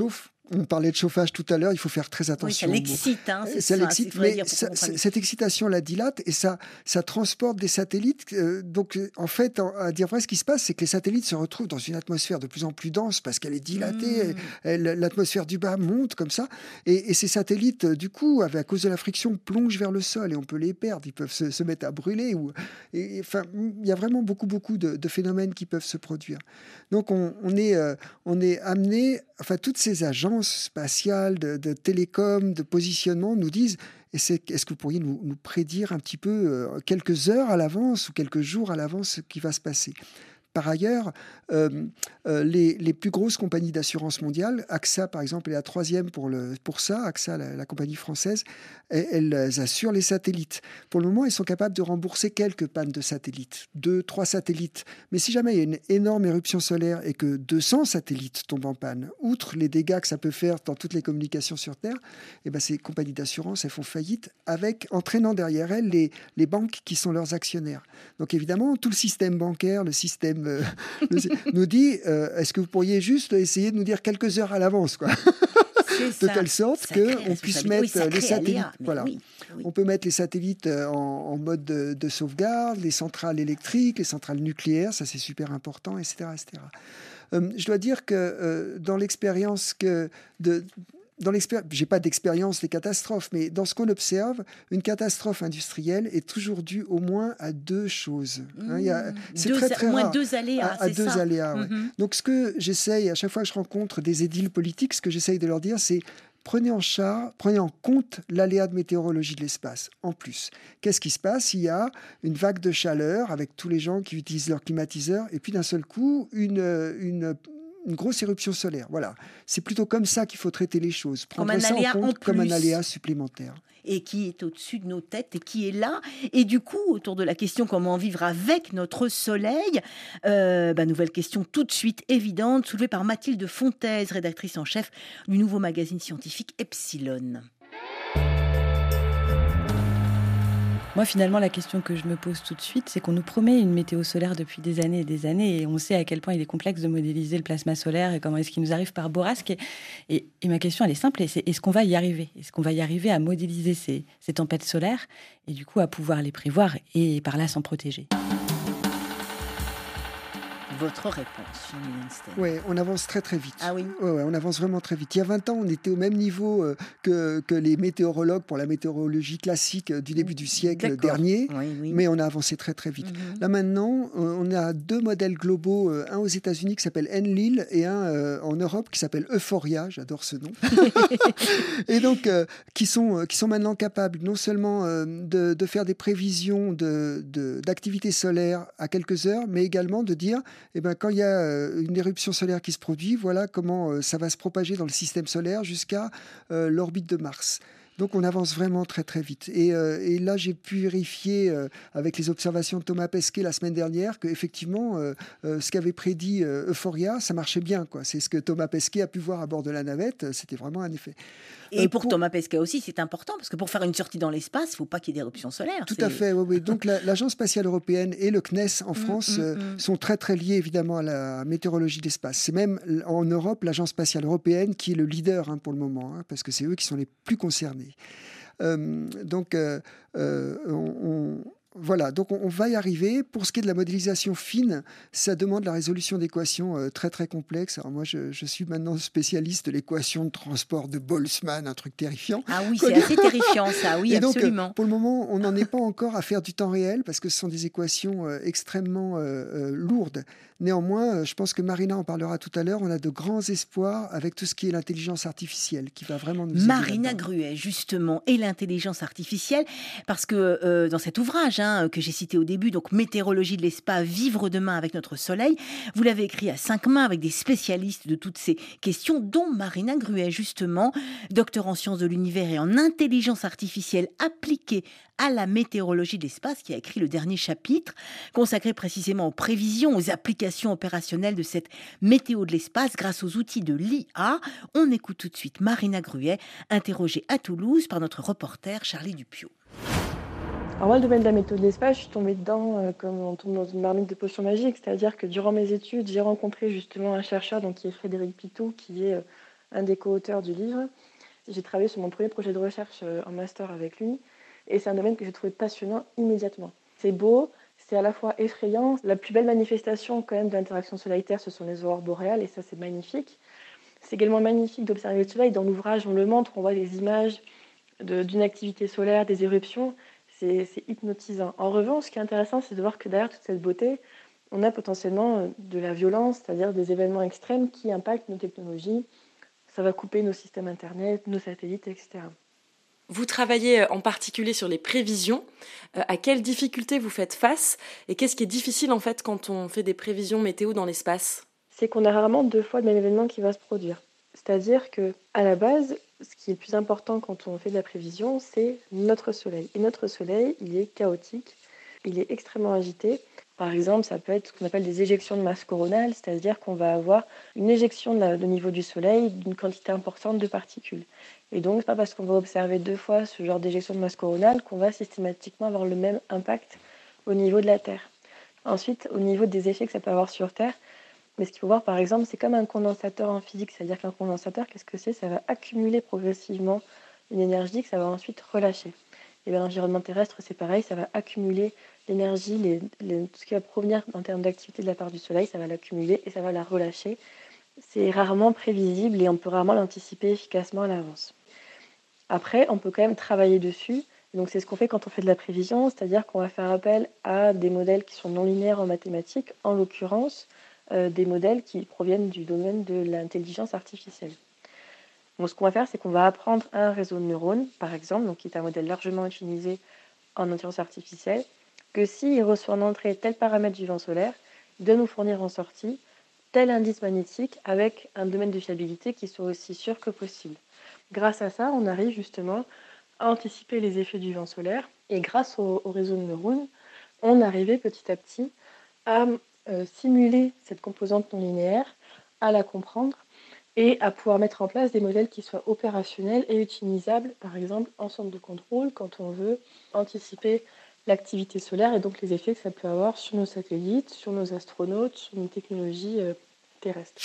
On parlait de chauffage tout à l'heure, il faut faire très attention. Oui, ça l'excite, hein, c'est ça. ça l'excite, mais ça, cette excitation la dilate et ça, ça transporte des satellites. Euh, donc, en fait, en, à dire vrai, ce qui se passe, c'est que les satellites se retrouvent dans une atmosphère de plus en plus dense parce qu'elle est dilatée. Mmh. Elle, l'atmosphère du bas monte comme ça. Et, et ces satellites, du coup, avec, à cause de la friction, plongent vers le sol et on peut les perdre. Ils peuvent se, se mettre à brûler. Ou, et, enfin, il y a vraiment beaucoup, beaucoup de, de phénomènes qui peuvent se produire. Donc, on, on est, euh, on est amené, enfin, toutes ces agences spatiales, de, de télécom, de positionnement nous disent est-ce que vous pourriez nous, nous prédire un petit peu euh, quelques heures à l'avance ou quelques jours à l'avance ce qui va se passer? Par ailleurs, euh, euh, les, les plus grosses compagnies d'assurance mondiale, A X A par exemple est la troisième pour, le, pour ça, A X A, la, la compagnie française, elles, elles assurent les satellites. Pour le moment, ils sont capables de rembourser quelques pannes de satellites, deux, trois satellites. Mais si jamais il y a une énorme éruption solaire et que deux cents satellites tombent en panne, outre les dégâts que ça peut faire dans toutes les communications sur Terre, eh ben ces compagnies d'assurance, elles font faillite, avec, entraînant derrière elles les, les banques qui sont leurs actionnaires. Donc évidemment, tout le système bancaire, le système Euh, nous dit euh, est-ce que vous pourriez juste essayer de nous dire quelques heures à l'avance, quoi. De ça. Telle sorte qu'on puisse mettre oui, les satellites. Aléa, voilà. Oui, oui. On peut mettre les satellites en, en mode de, de sauvegarde, les centrales électriques, les centrales nucléaires, ça c'est super important, et cetera et cetera. Euh, je dois dire que euh, dans l'expérience que de Dans l'expéri- j'ai pas d'expérience des catastrophes, mais dans ce qu'on observe, une catastrophe industrielle est toujours due au moins à deux choses. Mmh. Hein, il y a, c'est deux, très, très au moins rare. deux aléas, à, à c'est deux ça. aléas. Ouais. Mmh. Donc, ce que j'essaye, à chaque fois que je rencontre des édiles politiques, ce que j'essaye de leur dire, c'est prenez en charge, prenez en compte l'aléa de météorologie de l'espace. En plus, qu'est-ce qui se passe? Il y a une vague de chaleur avec tous les gens qui utilisent leur climatiseur, et puis d'un seul coup, une, une une grosse éruption solaire. Voilà. C'est plutôt comme ça qu'il faut traiter les choses. Prendre comme un ça aléa en compte en comme un aléa supplémentaire. Et qui est au-dessus de nos têtes et qui est là. Et du coup, autour de la question comment vivre avec notre soleil, euh, bah, nouvelle question tout de suite évidente, soulevée par Mathilde Fontaise, rédactrice en chef du nouveau magazine scientifique Epsilon. Moi, finalement, la question que je me pose tout de suite, c'est qu'on nous promet une météo solaire depuis des années et des années, et on sait à quel point il est complexe de modéliser le plasma solaire et comment est-ce qu'il nous arrive par bourrasque. Et, et, et ma question, elle est simple, c'est est-ce qu'on va y arriver? Est-ce qu'on va y arriver à modéliser ces, ces tempêtes solaires et du coup à pouvoir les prévoir et par là s'en protéger? Votre réponse, Jean-Louis Lunstein. Oui, on avance très très vite. Ah oui. Ouais, ouais, on avance vraiment très vite. Il y a vingt ans, on était au même niveau euh, que, que les météorologues pour la météorologie classique du début du siècle D'accord. dernier, oui, oui. mais on a avancé très très vite. Mm-hmm. Là maintenant, on a deux modèles globaux, euh, un aux États-Unis qui s'appelle Enlil et un euh, en Europe qui s'appelle Euphoria, j'adore ce nom, et donc euh, qui, sont, qui sont maintenant capables non seulement euh, de, de faire des prévisions de, de, d'activité solaire à quelques heures, mais également de dire eh ben, quand il y a une éruption solaire qui se produit, voilà comment ça va se propager dans le système solaire jusqu'à euh, l'orbite de Mars. Donc on avance vraiment très très vite. Et, euh, et là j'ai pu vérifier euh, avec les observations de Thomas Pesquet la semaine dernière qu'effectivement euh, euh, ce qu'avait prédit euh, Euphoria, ça marchait bien, quoi. C'est ce que Thomas Pesquet a pu voir à bord de la navette, c'était vraiment un effet. Et euh, pour, pour Thomas Pesquet aussi, c'est important, parce que pour faire une sortie dans l'espace, il ne faut pas qu'il y ait d'éruption solaire. Tout c'est... à fait, oui, oui. Donc la, l'Agence spatiale européenne et le C N E S en France mmh, mmh, euh, sont très très liés évidemment à la météorologie de l'espace. C'est même en Europe l'Agence spatiale européenne qui est le leader hein, pour le moment, hein, parce que c'est eux qui sont les plus concernés. Euh, donc, euh, euh, on, on, voilà, donc on, on va y arriver. Pour ce qui est de la modélisation fine, ça demande la résolution d'équations euh, très très complexes. Alors moi, je, je suis maintenant spécialiste de l'équation de transport de Boltzmann, un truc terrifiant. Ah oui, c'est assez terrifiant ça, oui, Et absolument. Donc, euh, pour le moment, on n'en est pas encore à faire du temps réel parce que ce sont des équations euh, extrêmement euh, euh, lourdes. Néanmoins, je pense que Marina en parlera tout à l'heure, on a de grands espoirs avec tout ce qui est l'intelligence artificielle qui va vraiment nous aider. Marina Gruet, justement, et l'intelligence artificielle, parce que euh, dans cet ouvrage hein, que j'ai cité au début, donc Météorologie de l'espace, vivre demain avec notre soleil, vous l'avez écrit à cinq mains avec des spécialistes de toutes ces questions, dont Marina Gruet, justement, docteur en sciences de l'univers et en intelligence artificielle appliquée à la météorologie de l'espace, qui a écrit le dernier chapitre, consacré précisément aux prévisions, aux applications opérationnelles de cette météo de l'espace grâce aux outils de l'I A. On écoute tout de suite Marina Gruet, interrogée à Toulouse par notre reporter Charlie Dupieux. Alors moi, le domaine de la météo de l'espace, je suis tombée dedans euh, comme on tombe dans une marmite de potions magiques, c'est-à-dire que durant mes études, j'ai rencontré justement un chercheur donc, qui est Frédéric Pitou, qui est euh, un des co-auteurs du livre. J'ai travaillé sur mon premier projet de recherche en master avec lui et c'est un domaine que j'ai trouvé passionnant immédiatement. C'est beau, c'est à la fois effrayant. La plus belle manifestation quand même de l'interaction soleil-terre, ce sont les aurores boréales et ça c'est magnifique. C'est également magnifique d'observer le soleil. Dans l'ouvrage, on le montre, on voit des images de, d'une activité solaire, des éruptions. C'est, c'est hypnotisant. En revanche, ce qui est intéressant, c'est de voir que derrière toute cette beauté, on a potentiellement de la violence, c'est-à-dire des événements extrêmes qui impactent nos technologies. Ça va couper nos systèmes Internet, nos satellites, et cetera. Vous travaillez en particulier sur les prévisions. À quelles difficultés vous faites face et qu'est-ce qui est difficile en fait quand on fait des prévisions météo dans l'espace ? C'est qu'on a rarement deux fois le même événement qui va se produire. C'est-à-dire qu'à la base, ce qui est le plus important quand on fait de la prévision, c'est notre Soleil. Et notre Soleil, il est chaotique, il est extrêmement agité. Par exemple, ça peut être ce qu'on appelle des éjections de masse coronale, c'est-à-dire qu'on va avoir une éjection de, la, de niveau du Soleil d'une quantité importante de particules. Et donc, c'est pas parce qu'on va observer deux fois ce genre d'éjection de masse coronale qu'on va systématiquement avoir le même impact au niveau de la Terre. Ensuite, au niveau des effets que ça peut avoir sur Terre, mais ce qu'il faut voir, par exemple, c'est comme un condensateur en physique, c'est-à-dire qu'un condensateur, qu'est-ce que c'est ? Ça va accumuler progressivement une énergie que ça va ensuite relâcher. Et bien, l'environnement terrestre, c'est pareil, ça va accumuler l'énergie, les, les, tout ce qui va provenir en termes d'activité de la part du Soleil, ça va l'accumuler et ça va la relâcher. C'est rarement prévisible et on peut rarement l'anticiper efficacement à l'avance. Après, on peut quand même travailler dessus. Donc, c'est ce qu'on fait quand on fait de la prévision, c'est-à-dire qu'on va faire appel à des modèles qui sont non linéaires en mathématiques, en l'occurrence, euh, des modèles qui proviennent du domaine de l'intelligence artificielle. Donc, ce qu'on va faire, c'est qu'on va apprendre un réseau de neurones, par exemple, donc, qui est un modèle largement utilisé en intelligence artificielle, que s'il reçoit en entrée tel paramètre du vent solaire, il doit nous fournir en sortie tel indice magnétique avec un domaine de fiabilité qui soit aussi sûr que possible. Grâce à ça, on arrive justement à anticiper les effets du vent solaire et grâce au, au réseau de neurones, on arrivait petit à petit à euh, simuler cette composante non linéaire, à la comprendre et à pouvoir mettre en place des modèles qui soient opérationnels et utilisables, par exemple en centre de contrôle, quand on veut anticiper l'activité solaire et donc les effets que ça peut avoir sur nos satellites, sur nos astronautes, sur nos technologies euh, terrestres.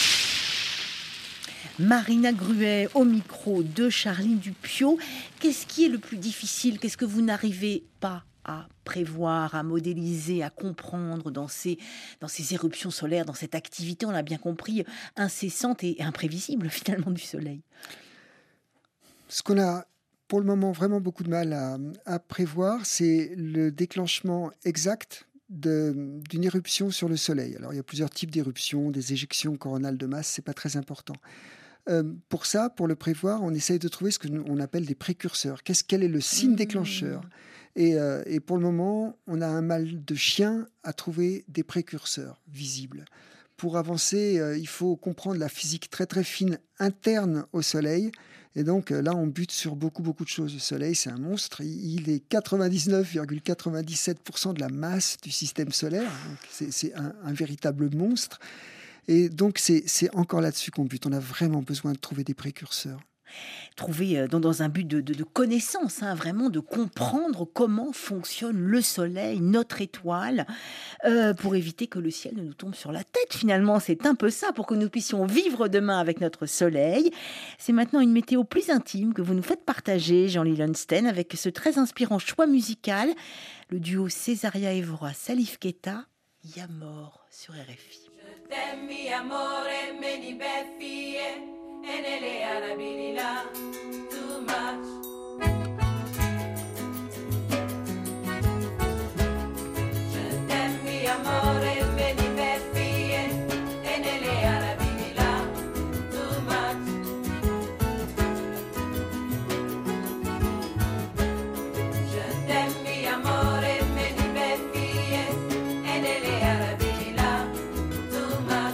Marina Gruet au micro de Charline Dupiot. Qu'est-ce qui est le plus difficile ? Qu'est-ce que vous n'arrivez pas à prévoir, à modéliser, à comprendre dans ces, dans ces éruptions solaires, dans cette activité, on l'a bien compris, incessante et imprévisible finalement du Soleil ? Ce qu'on a pour le moment vraiment beaucoup de mal à, à prévoir, c'est le déclenchement exact de, d'une éruption sur le Soleil. Alors il y a plusieurs types d'éruptions, des éjections coronales de masse, c'est pas très important. Euh, pour ça, pour le prévoir, on essaye de trouver ce qu'on appelle des précurseurs. Qu'est-ce, quel est le signe déclencheur ? et, euh, et pour le moment, on a un mal de chien à trouver des précurseurs visibles. Pour avancer, euh, il faut comprendre la physique très très fine interne au Soleil. Et donc là, on bute sur beaucoup, beaucoup de choses. Le Soleil, c'est un monstre. Il est quatre-vingt-dix-neuf virgule quatre-vingt-dix-sept pour cent de la masse du système solaire. Donc c'est, c'est un, un véritable monstre. Et donc, c'est, c'est encore là-dessus qu'on bute. On a vraiment besoin de trouver des précurseurs. Trouver dans, dans un but de, de, de connaissance, hein, vraiment de comprendre comment fonctionne le Soleil, notre étoile, euh, pour éviter que le ciel ne nous tombe sur la tête. Finalement, c'est un peu ça, pour que nous puissions vivre demain avec notre Soleil. C'est maintenant une météo plus intime que vous nous faites partager, Jean-Louis Lonsten, avec ce très inspirant choix musical, le duo Césaria Evora Salif Keita, Yamor sur R F I. Je t'aime, mi amore, me ni befie, e nelle arabili là, too much. Je t'aime, mi amore, me ni befie, e nelle arabili là, too much. Je t'aime, mi amore, me ni befie, e nelle arabili là, too much.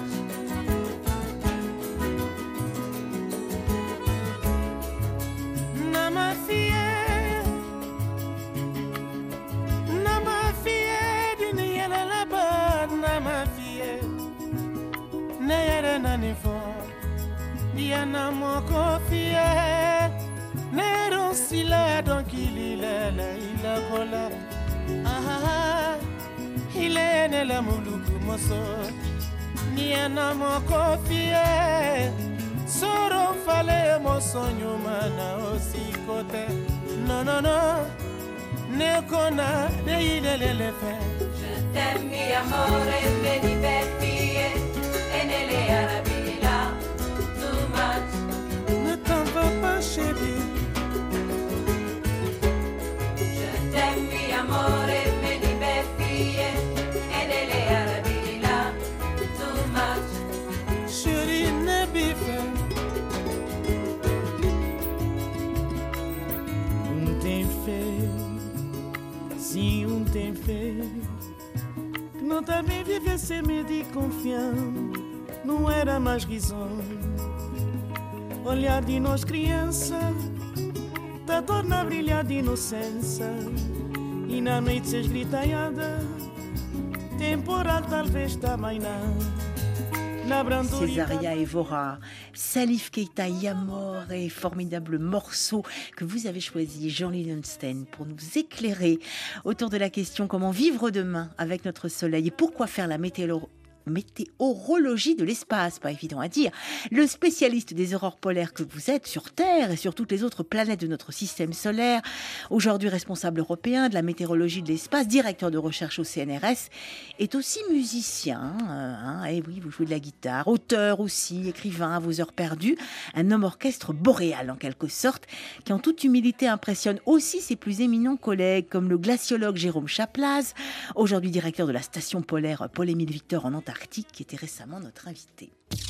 Diana moko fie Neron sila donc il la il la kola ah il est ne la muluku moso Diana moko fie Soro valer mon sonho mana osikote. Non, non, non, ne kona, ne ilelele fe. Je t'aime mi amore, veni per vie, e nelle arabi là, too much. Ne t'en va pas chérie. Je t'aime mi amore, veni per vie, e nelle arabi là, too much. Chérie, ne bife. Um tem fé, sim, um tem fé. Que não também viver sem medo e confiança. Não era mais risonho. Olhar de nós criança, tá torna a brilhar de inocência. E na noite ses gritanhada, temporal talvez também não. Césaria Evora, Salif Keita Yamor, formidable morceau que vous avez choisi, Jean-Louis Lundsten, pour nous éclairer autour de la question comment vivre demain avec notre soleil et pourquoi faire la météo. Météorologie de l'espace, pas évident à dire. Le spécialiste des aurores polaires que vous êtes sur Terre et sur toutes les autres planètes de notre système solaire, aujourd'hui responsable européen de la météorologie de l'espace, directeur de recherche au C N R S, est aussi musicien. Euh, hein, et oui, vous jouez de la guitare, auteur aussi, écrivain à vos heures perdues, un homme orchestre boréal en quelque sorte, qui en toute humilité impressionne aussi ses plus éminents collègues comme le glaciologue Jérôme Chaplaz, aujourd'hui directeur de la station polaire Paul-Émile Victor en Antarctique, qui était récemment notre invité.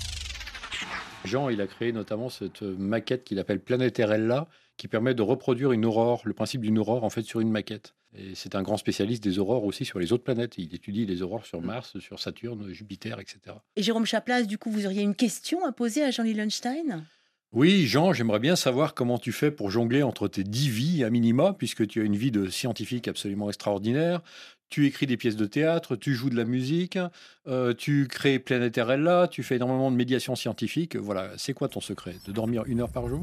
Jean, il a créé notamment cette maquette qu'il appelle Planeterella, qui permet de reproduire une aurore, le principe d'une aurore en fait sur une maquette. Et c'est un grand spécialiste des aurores aussi sur les autres planètes. Il étudie les aurores sur Mars, sur Saturne, Jupiter, et cetera. Et Jérôme Chaplaz, du coup, vous auriez une question à poser à Jean-Louis Lundsten ? Oui, Jean, j'aimerais bien savoir comment tu fais pour jongler entre tes dix vies à minima, puisque tu as une vie de scientifique absolument extraordinaire. Tu écris des pièces de théâtre, tu joues de la musique, euh, tu crées Planeterella, tu fais énormément de médiation scientifique. Voilà, c'est quoi ton secret ? De dormir une heure par jour ?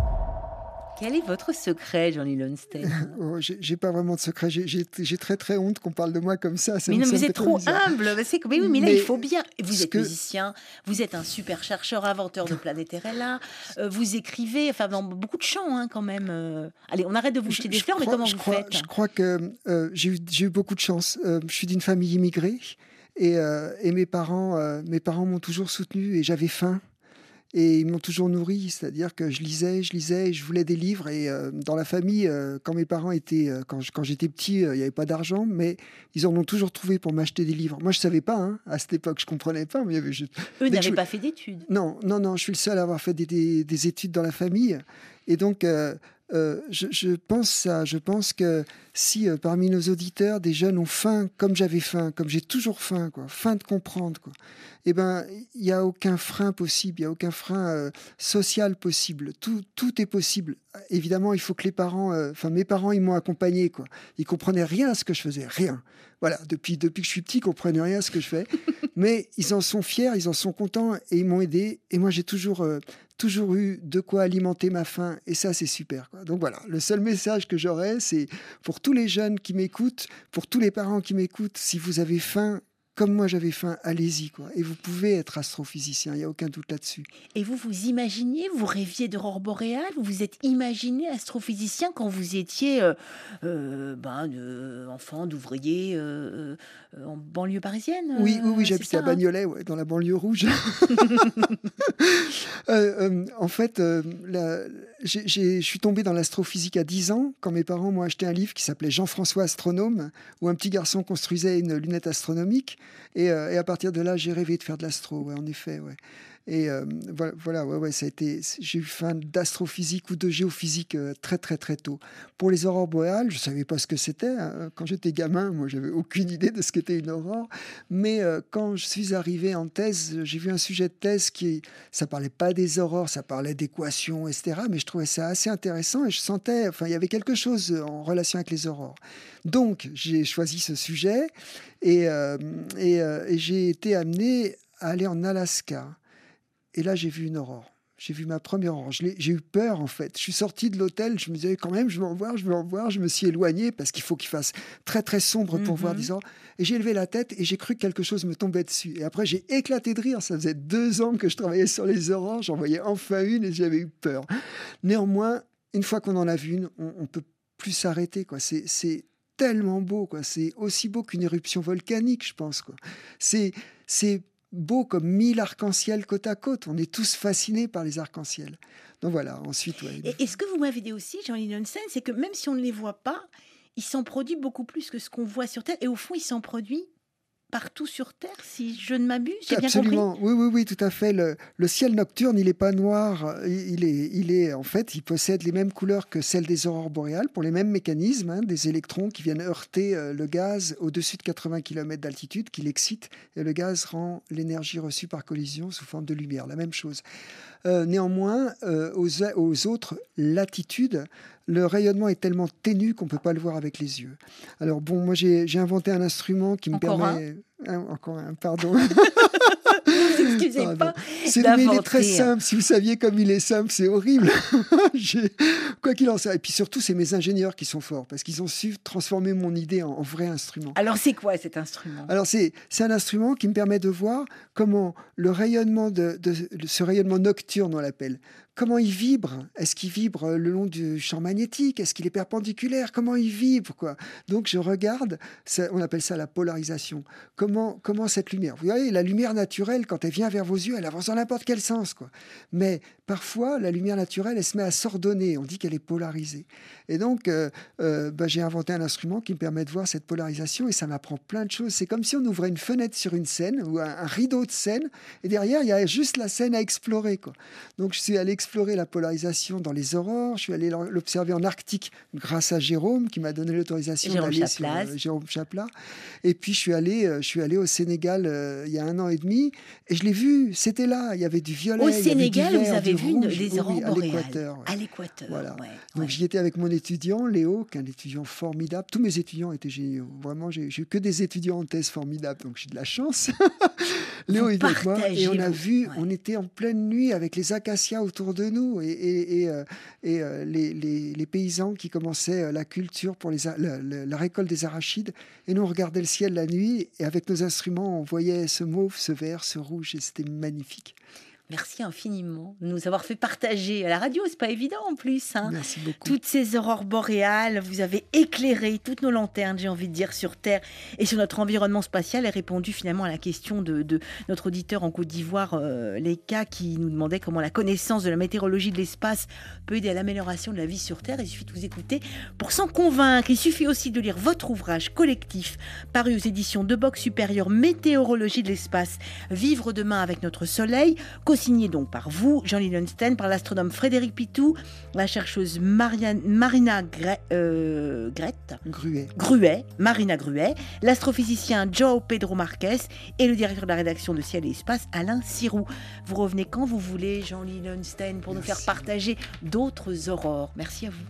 Quel est votre secret, Jean-Louis Lundsten ? Oh, j'ai, j'ai pas vraiment de secret. J'ai, j'ai, j'ai très très honte qu'on parle de moi comme ça. ça mais me, non, ça mais vous êtes trop bizarre. humble. Mais, c'est... mais oui, mais là, Mais il faut bien. Vous êtes que... musicien, vous êtes un super chercheur, inventeur de Planeterella. Euh, vous écrivez, enfin, dans beaucoup de chants, hein, quand même. Euh... Allez, on arrête de vous jeter des fleurs, mais comment je vous crois, faites ? Je crois que euh, j'ai, eu, j'ai eu beaucoup de chance. Euh, je suis d'une famille immigrée et, euh, et mes parents, euh, mes parents m'ont toujours soutenu et j'avais faim. Et ils m'ont toujours nourri, c'est-à-dire que je lisais, je lisais, je voulais des livres. Et euh, dans la famille, euh, quand mes parents étaient, euh, quand, je, quand j'étais petit, euh, il n'y avait pas d'argent, mais ils en ont toujours trouvé pour m'acheter des livres. Moi, je savais pas, hein, à cette époque, je comprenais pas. Mais il y avait juste... Eux n'avaient je... pas fait d'études. Non, non, non, je suis le seul à avoir fait des, des, des études dans la famille. Et donc, euh, euh, je, je pense ça. Je pense que si euh, parmi nos auditeurs, des jeunes ont faim, comme j'avais faim, comme j'ai toujours faim, quoi, faim de comprendre, quoi. Eh ben, il n'y a aucun frein possible, il n'y a aucun frein euh, social possible. Tout, tout est possible. Évidemment, il faut que les parents, enfin, euh, mes parents, ils m'ont accompagné, quoi. Ils comprenaient rien à ce que je faisais, rien. Voilà, depuis, depuis que je suis petit, ils comprenaient rien à ce que je fais. Mais ils en sont fiers, ils en sont contents et ils m'ont aidé. Et moi, j'ai toujours, euh, toujours eu de quoi alimenter ma faim. Et ça, c'est super, quoi. Donc voilà, le seul message que j'aurais, c'est pour tous les jeunes qui m'écoutent, pour tous les parents qui m'écoutent, si vous avez faim, comme moi j'avais faim, allez-y, quoi. Et vous pouvez être astrophysicien, il n'y a aucun doute là-dessus. Et vous, vous imaginiez, vous rêviez d'aurore boréale, vous vous êtes imaginé astrophysicien quand vous étiez euh, euh, ben, euh, enfant d'ouvrier euh, euh, en banlieue parisienne ? Oui, oui, oui, c'est j'habitais ça, à Bagnolet, ouais, dans la banlieue rouge. euh, euh, en fait, euh, la, j'ai, j'ai, je suis tombé dans l'astrophysique à dix ans, quand mes parents m'ont acheté un livre qui s'appelait Jean-François Astronome, où un petit garçon construisait une lunette astronomique. Et, euh, et à partir de là, j'ai rêvé de faire de l'astro, ouais, en effet. Ouais. Et euh, voilà, voilà ouais, ouais, ça a été, j'ai eu faim d'astrophysique ou de géophysique euh, très, très, très tôt. Pour les aurores boréales, je ne savais pas ce que c'était. Hein. Quand j'étais gamin, moi, je n'avais aucune idée de ce qu'était une aurore. Mais euh, quand je suis arrivé en thèse, j'ai vu un sujet de thèse qui, ça ne parlait pas des aurores, ça parlait d'équations, et cetera. Mais je trouvais ça assez intéressant et je sentais, enfin, il y avait quelque chose en relation avec les aurores. Donc, j'ai choisi ce sujet et, euh, et, euh, et j'ai été amené à aller en Alaska. Et là, j'ai vu une aurore. J'ai vu ma première aurore. Je l'ai- J'ai eu peur, en fait. Je suis sorti de l'hôtel, je me disais, quand même, je vais en voir, je vais en voir. Je me suis éloigné parce qu'il faut qu'il fasse très, très sombre pour Mhm. voir des aurores. Et j'ai levé la tête et j'ai cru que quelque chose me tombait dessus. Et après, j'ai éclaté de rire. Ça faisait deux ans que je travaillais sur les aurores. J'en voyais enfin une et j'avais eu peur. Néanmoins, une fois qu'on en a vu une, on ne peut plus s'arrêter, quoi. C'est, c'est tellement beau, quoi. C'est aussi beau qu'une éruption volcanique, je pense, quoi. C'est, c'est beau comme mille arcs-en-ciel côte à côte. On est tous fascinés par les arcs-en-ciel. Donc voilà, ensuite, ouais. Et, et ce que vous m'avez dit aussi, Jean-Louis Lunstein, c'est que même si on ne les voit pas, ils s'en produisent beaucoup plus que ce qu'on voit sur Terre. Et au fond, ils s'en produisent partout sur Terre, si je ne m'abuse. J'ai bien compris. Absolument, oui, oui, oui, tout à fait. Le, le ciel nocturne, il n'est pas noir. Il il est, il est, en fait, il possède les mêmes couleurs que celles des aurores boréales pour les mêmes mécanismes, hein, des électrons qui viennent heurter euh, le gaz au-dessus de quatre-vingts kilomètres d'altitude, qui l'excite, et le gaz rend l'énergie reçue par collision sous forme de lumière. La même chose. Euh, néanmoins, euh, aux, aux autres latitudes, le rayonnement est tellement ténu qu'on ne peut pas le voir avec les yeux. Alors bon, moi j'ai j'ai inventé un instrument qui me Encore permet... Un, encore un, pardon. Excusez Pardon. pas C'est mais il est très d'inventer. simple. Si vous saviez comme il est simple, c'est horrible. J'ai- Quoi qu'il en soit. Et puis surtout, c'est mes ingénieurs qui sont forts parce qu'ils ont su transformer mon idée en, en vrai instrument. Alors, c'est quoi cet instrument? Alors c'est c'est un instrument qui me permet de voir comment le rayonnement de, de- de ce rayonnement nocturne, on l'appelle, comment il vibre. Est-ce qu'il vibre le long du champ magnétique? Est-ce qu'il est perpendiculaire? Comment il vibre, quoi? Donc je regarde, ça- on appelle ça la polarisation. Comment comment cette lumière? Vous voyez, la lumière naturelle, quand elle vient vers vos yeux, elle avance dans n'importe quel sens, quoi. Mais parfois, la lumière naturelle, elle se met à s'ordonner. On dit qu'elle est polarisée. Et donc, euh, euh, bah, j'ai inventé un instrument qui me permet de voir cette polarisation et ça m'apprend plein de choses. C'est comme si on ouvrait une fenêtre sur une scène ou un, un rideau de scène et derrière, il y a juste la scène à explorer, quoi. Donc, je suis allé explorer la polarisation dans les aurores. Je suis allé l'observer en Arctique grâce à Jérôme qui m'a donné l'autorisation Jérôme d'aller sur Chaplas. euh, Jérôme Chaplas. Et puis, je suis allé, euh, je suis allé au Sénégal euh, il y a un an et demi et je l'ai vu. C'était là. Il y avait du violet. Au il y avait du Sénégal, vert, vous avez du vu une- rouge. des Oui, aurores oui, à boréales. l'équateur. ouais. À l'équateur, Voilà. ouais, Donc ouais. j'y étais avec mon étudiant, Léo, qui est un étudiant formidable. Tous mes étudiants étaient géniaux. Vraiment, j'ai j'ai eu que des étudiants en thèse formidables, donc j'ai de la chance. Léo Vous est avec moi et partagez, on a vous. vu, Ouais. on était en pleine nuit avec les acacias autour de nous et, et, et, euh, et, euh, les, les- les paysans qui commençaient euh, la culture pour les, a- la, la- la récolte des arachides. Et nous, on regardait le ciel la nuit et avec nos instruments, on voyait ce mauve, ce vert, ce rouge et c'était magnifique. Merci infiniment de nous avoir fait partager à la radio, c'est pas évident en plus. Hein. Merci beaucoup. Toutes ces aurores boréales, vous avez éclairé toutes nos lanternes, j'ai envie de dire, sur Terre et sur notre environnement spatial et répondu finalement à la question de, de notre auditeur en Côte d'Ivoire, euh, Leïka, qui nous demandait comment la connaissance de la météorologie de l'espace peut aider à l'amélioration de la vie sur Terre. Il suffit de vous écouter pour s'en convaincre. Il suffit aussi de lire votre ouvrage collectif paru aux éditions de Box Supérieur, Météorologie de l'espace, Vivre demain avec notre soleil, co-signé donc par vous, Jean-Louis Lunstein, par l'astronome Frédéric Pitou, la chercheuse Marianne- Marina Gre- euh, Grette, Gruet. Gruet, Marina Gruet, l'astrophysicien João Pedro Marques et le directeur de la rédaction de Ciel et Espace, Alain Sirou. Vous revenez quand vous voulez, Jean-Louis Lunstein, pour nous faire partager d'autres aurores. Merci à vous.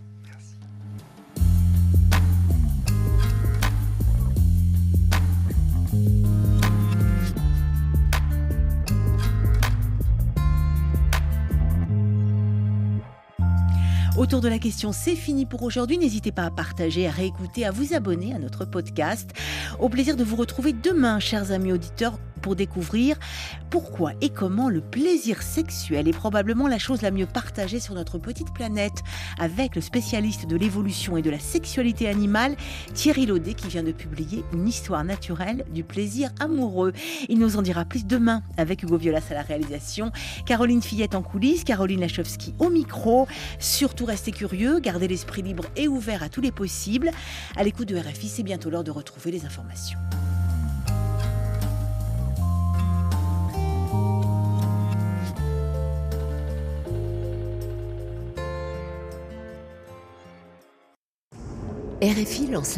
Autour de la question, c'est fini pour aujourd'hui. N'hésitez pas à partager, à réécouter, à vous abonner à notre podcast. Au plaisir de vous retrouver demain, chers amis auditeurs, pour découvrir pourquoi et comment le plaisir sexuel est probablement la chose la mieux partagée sur notre petite planète, avec le spécialiste de l'évolution et de la sexualité animale, Thierry Laudet, qui vient de publier une histoire naturelle du plaisir amoureux. Il nous en dira plus demain avec Hugo Violas à la réalisation, Caroline Fillette en coulisses, Caroline Lachowski au micro. Surtout restez curieux, gardez l'esprit libre et ouvert à tous les possibles. À l'écoute de R F I, c'est bientôt l'heure de retrouver les informations. R F I lance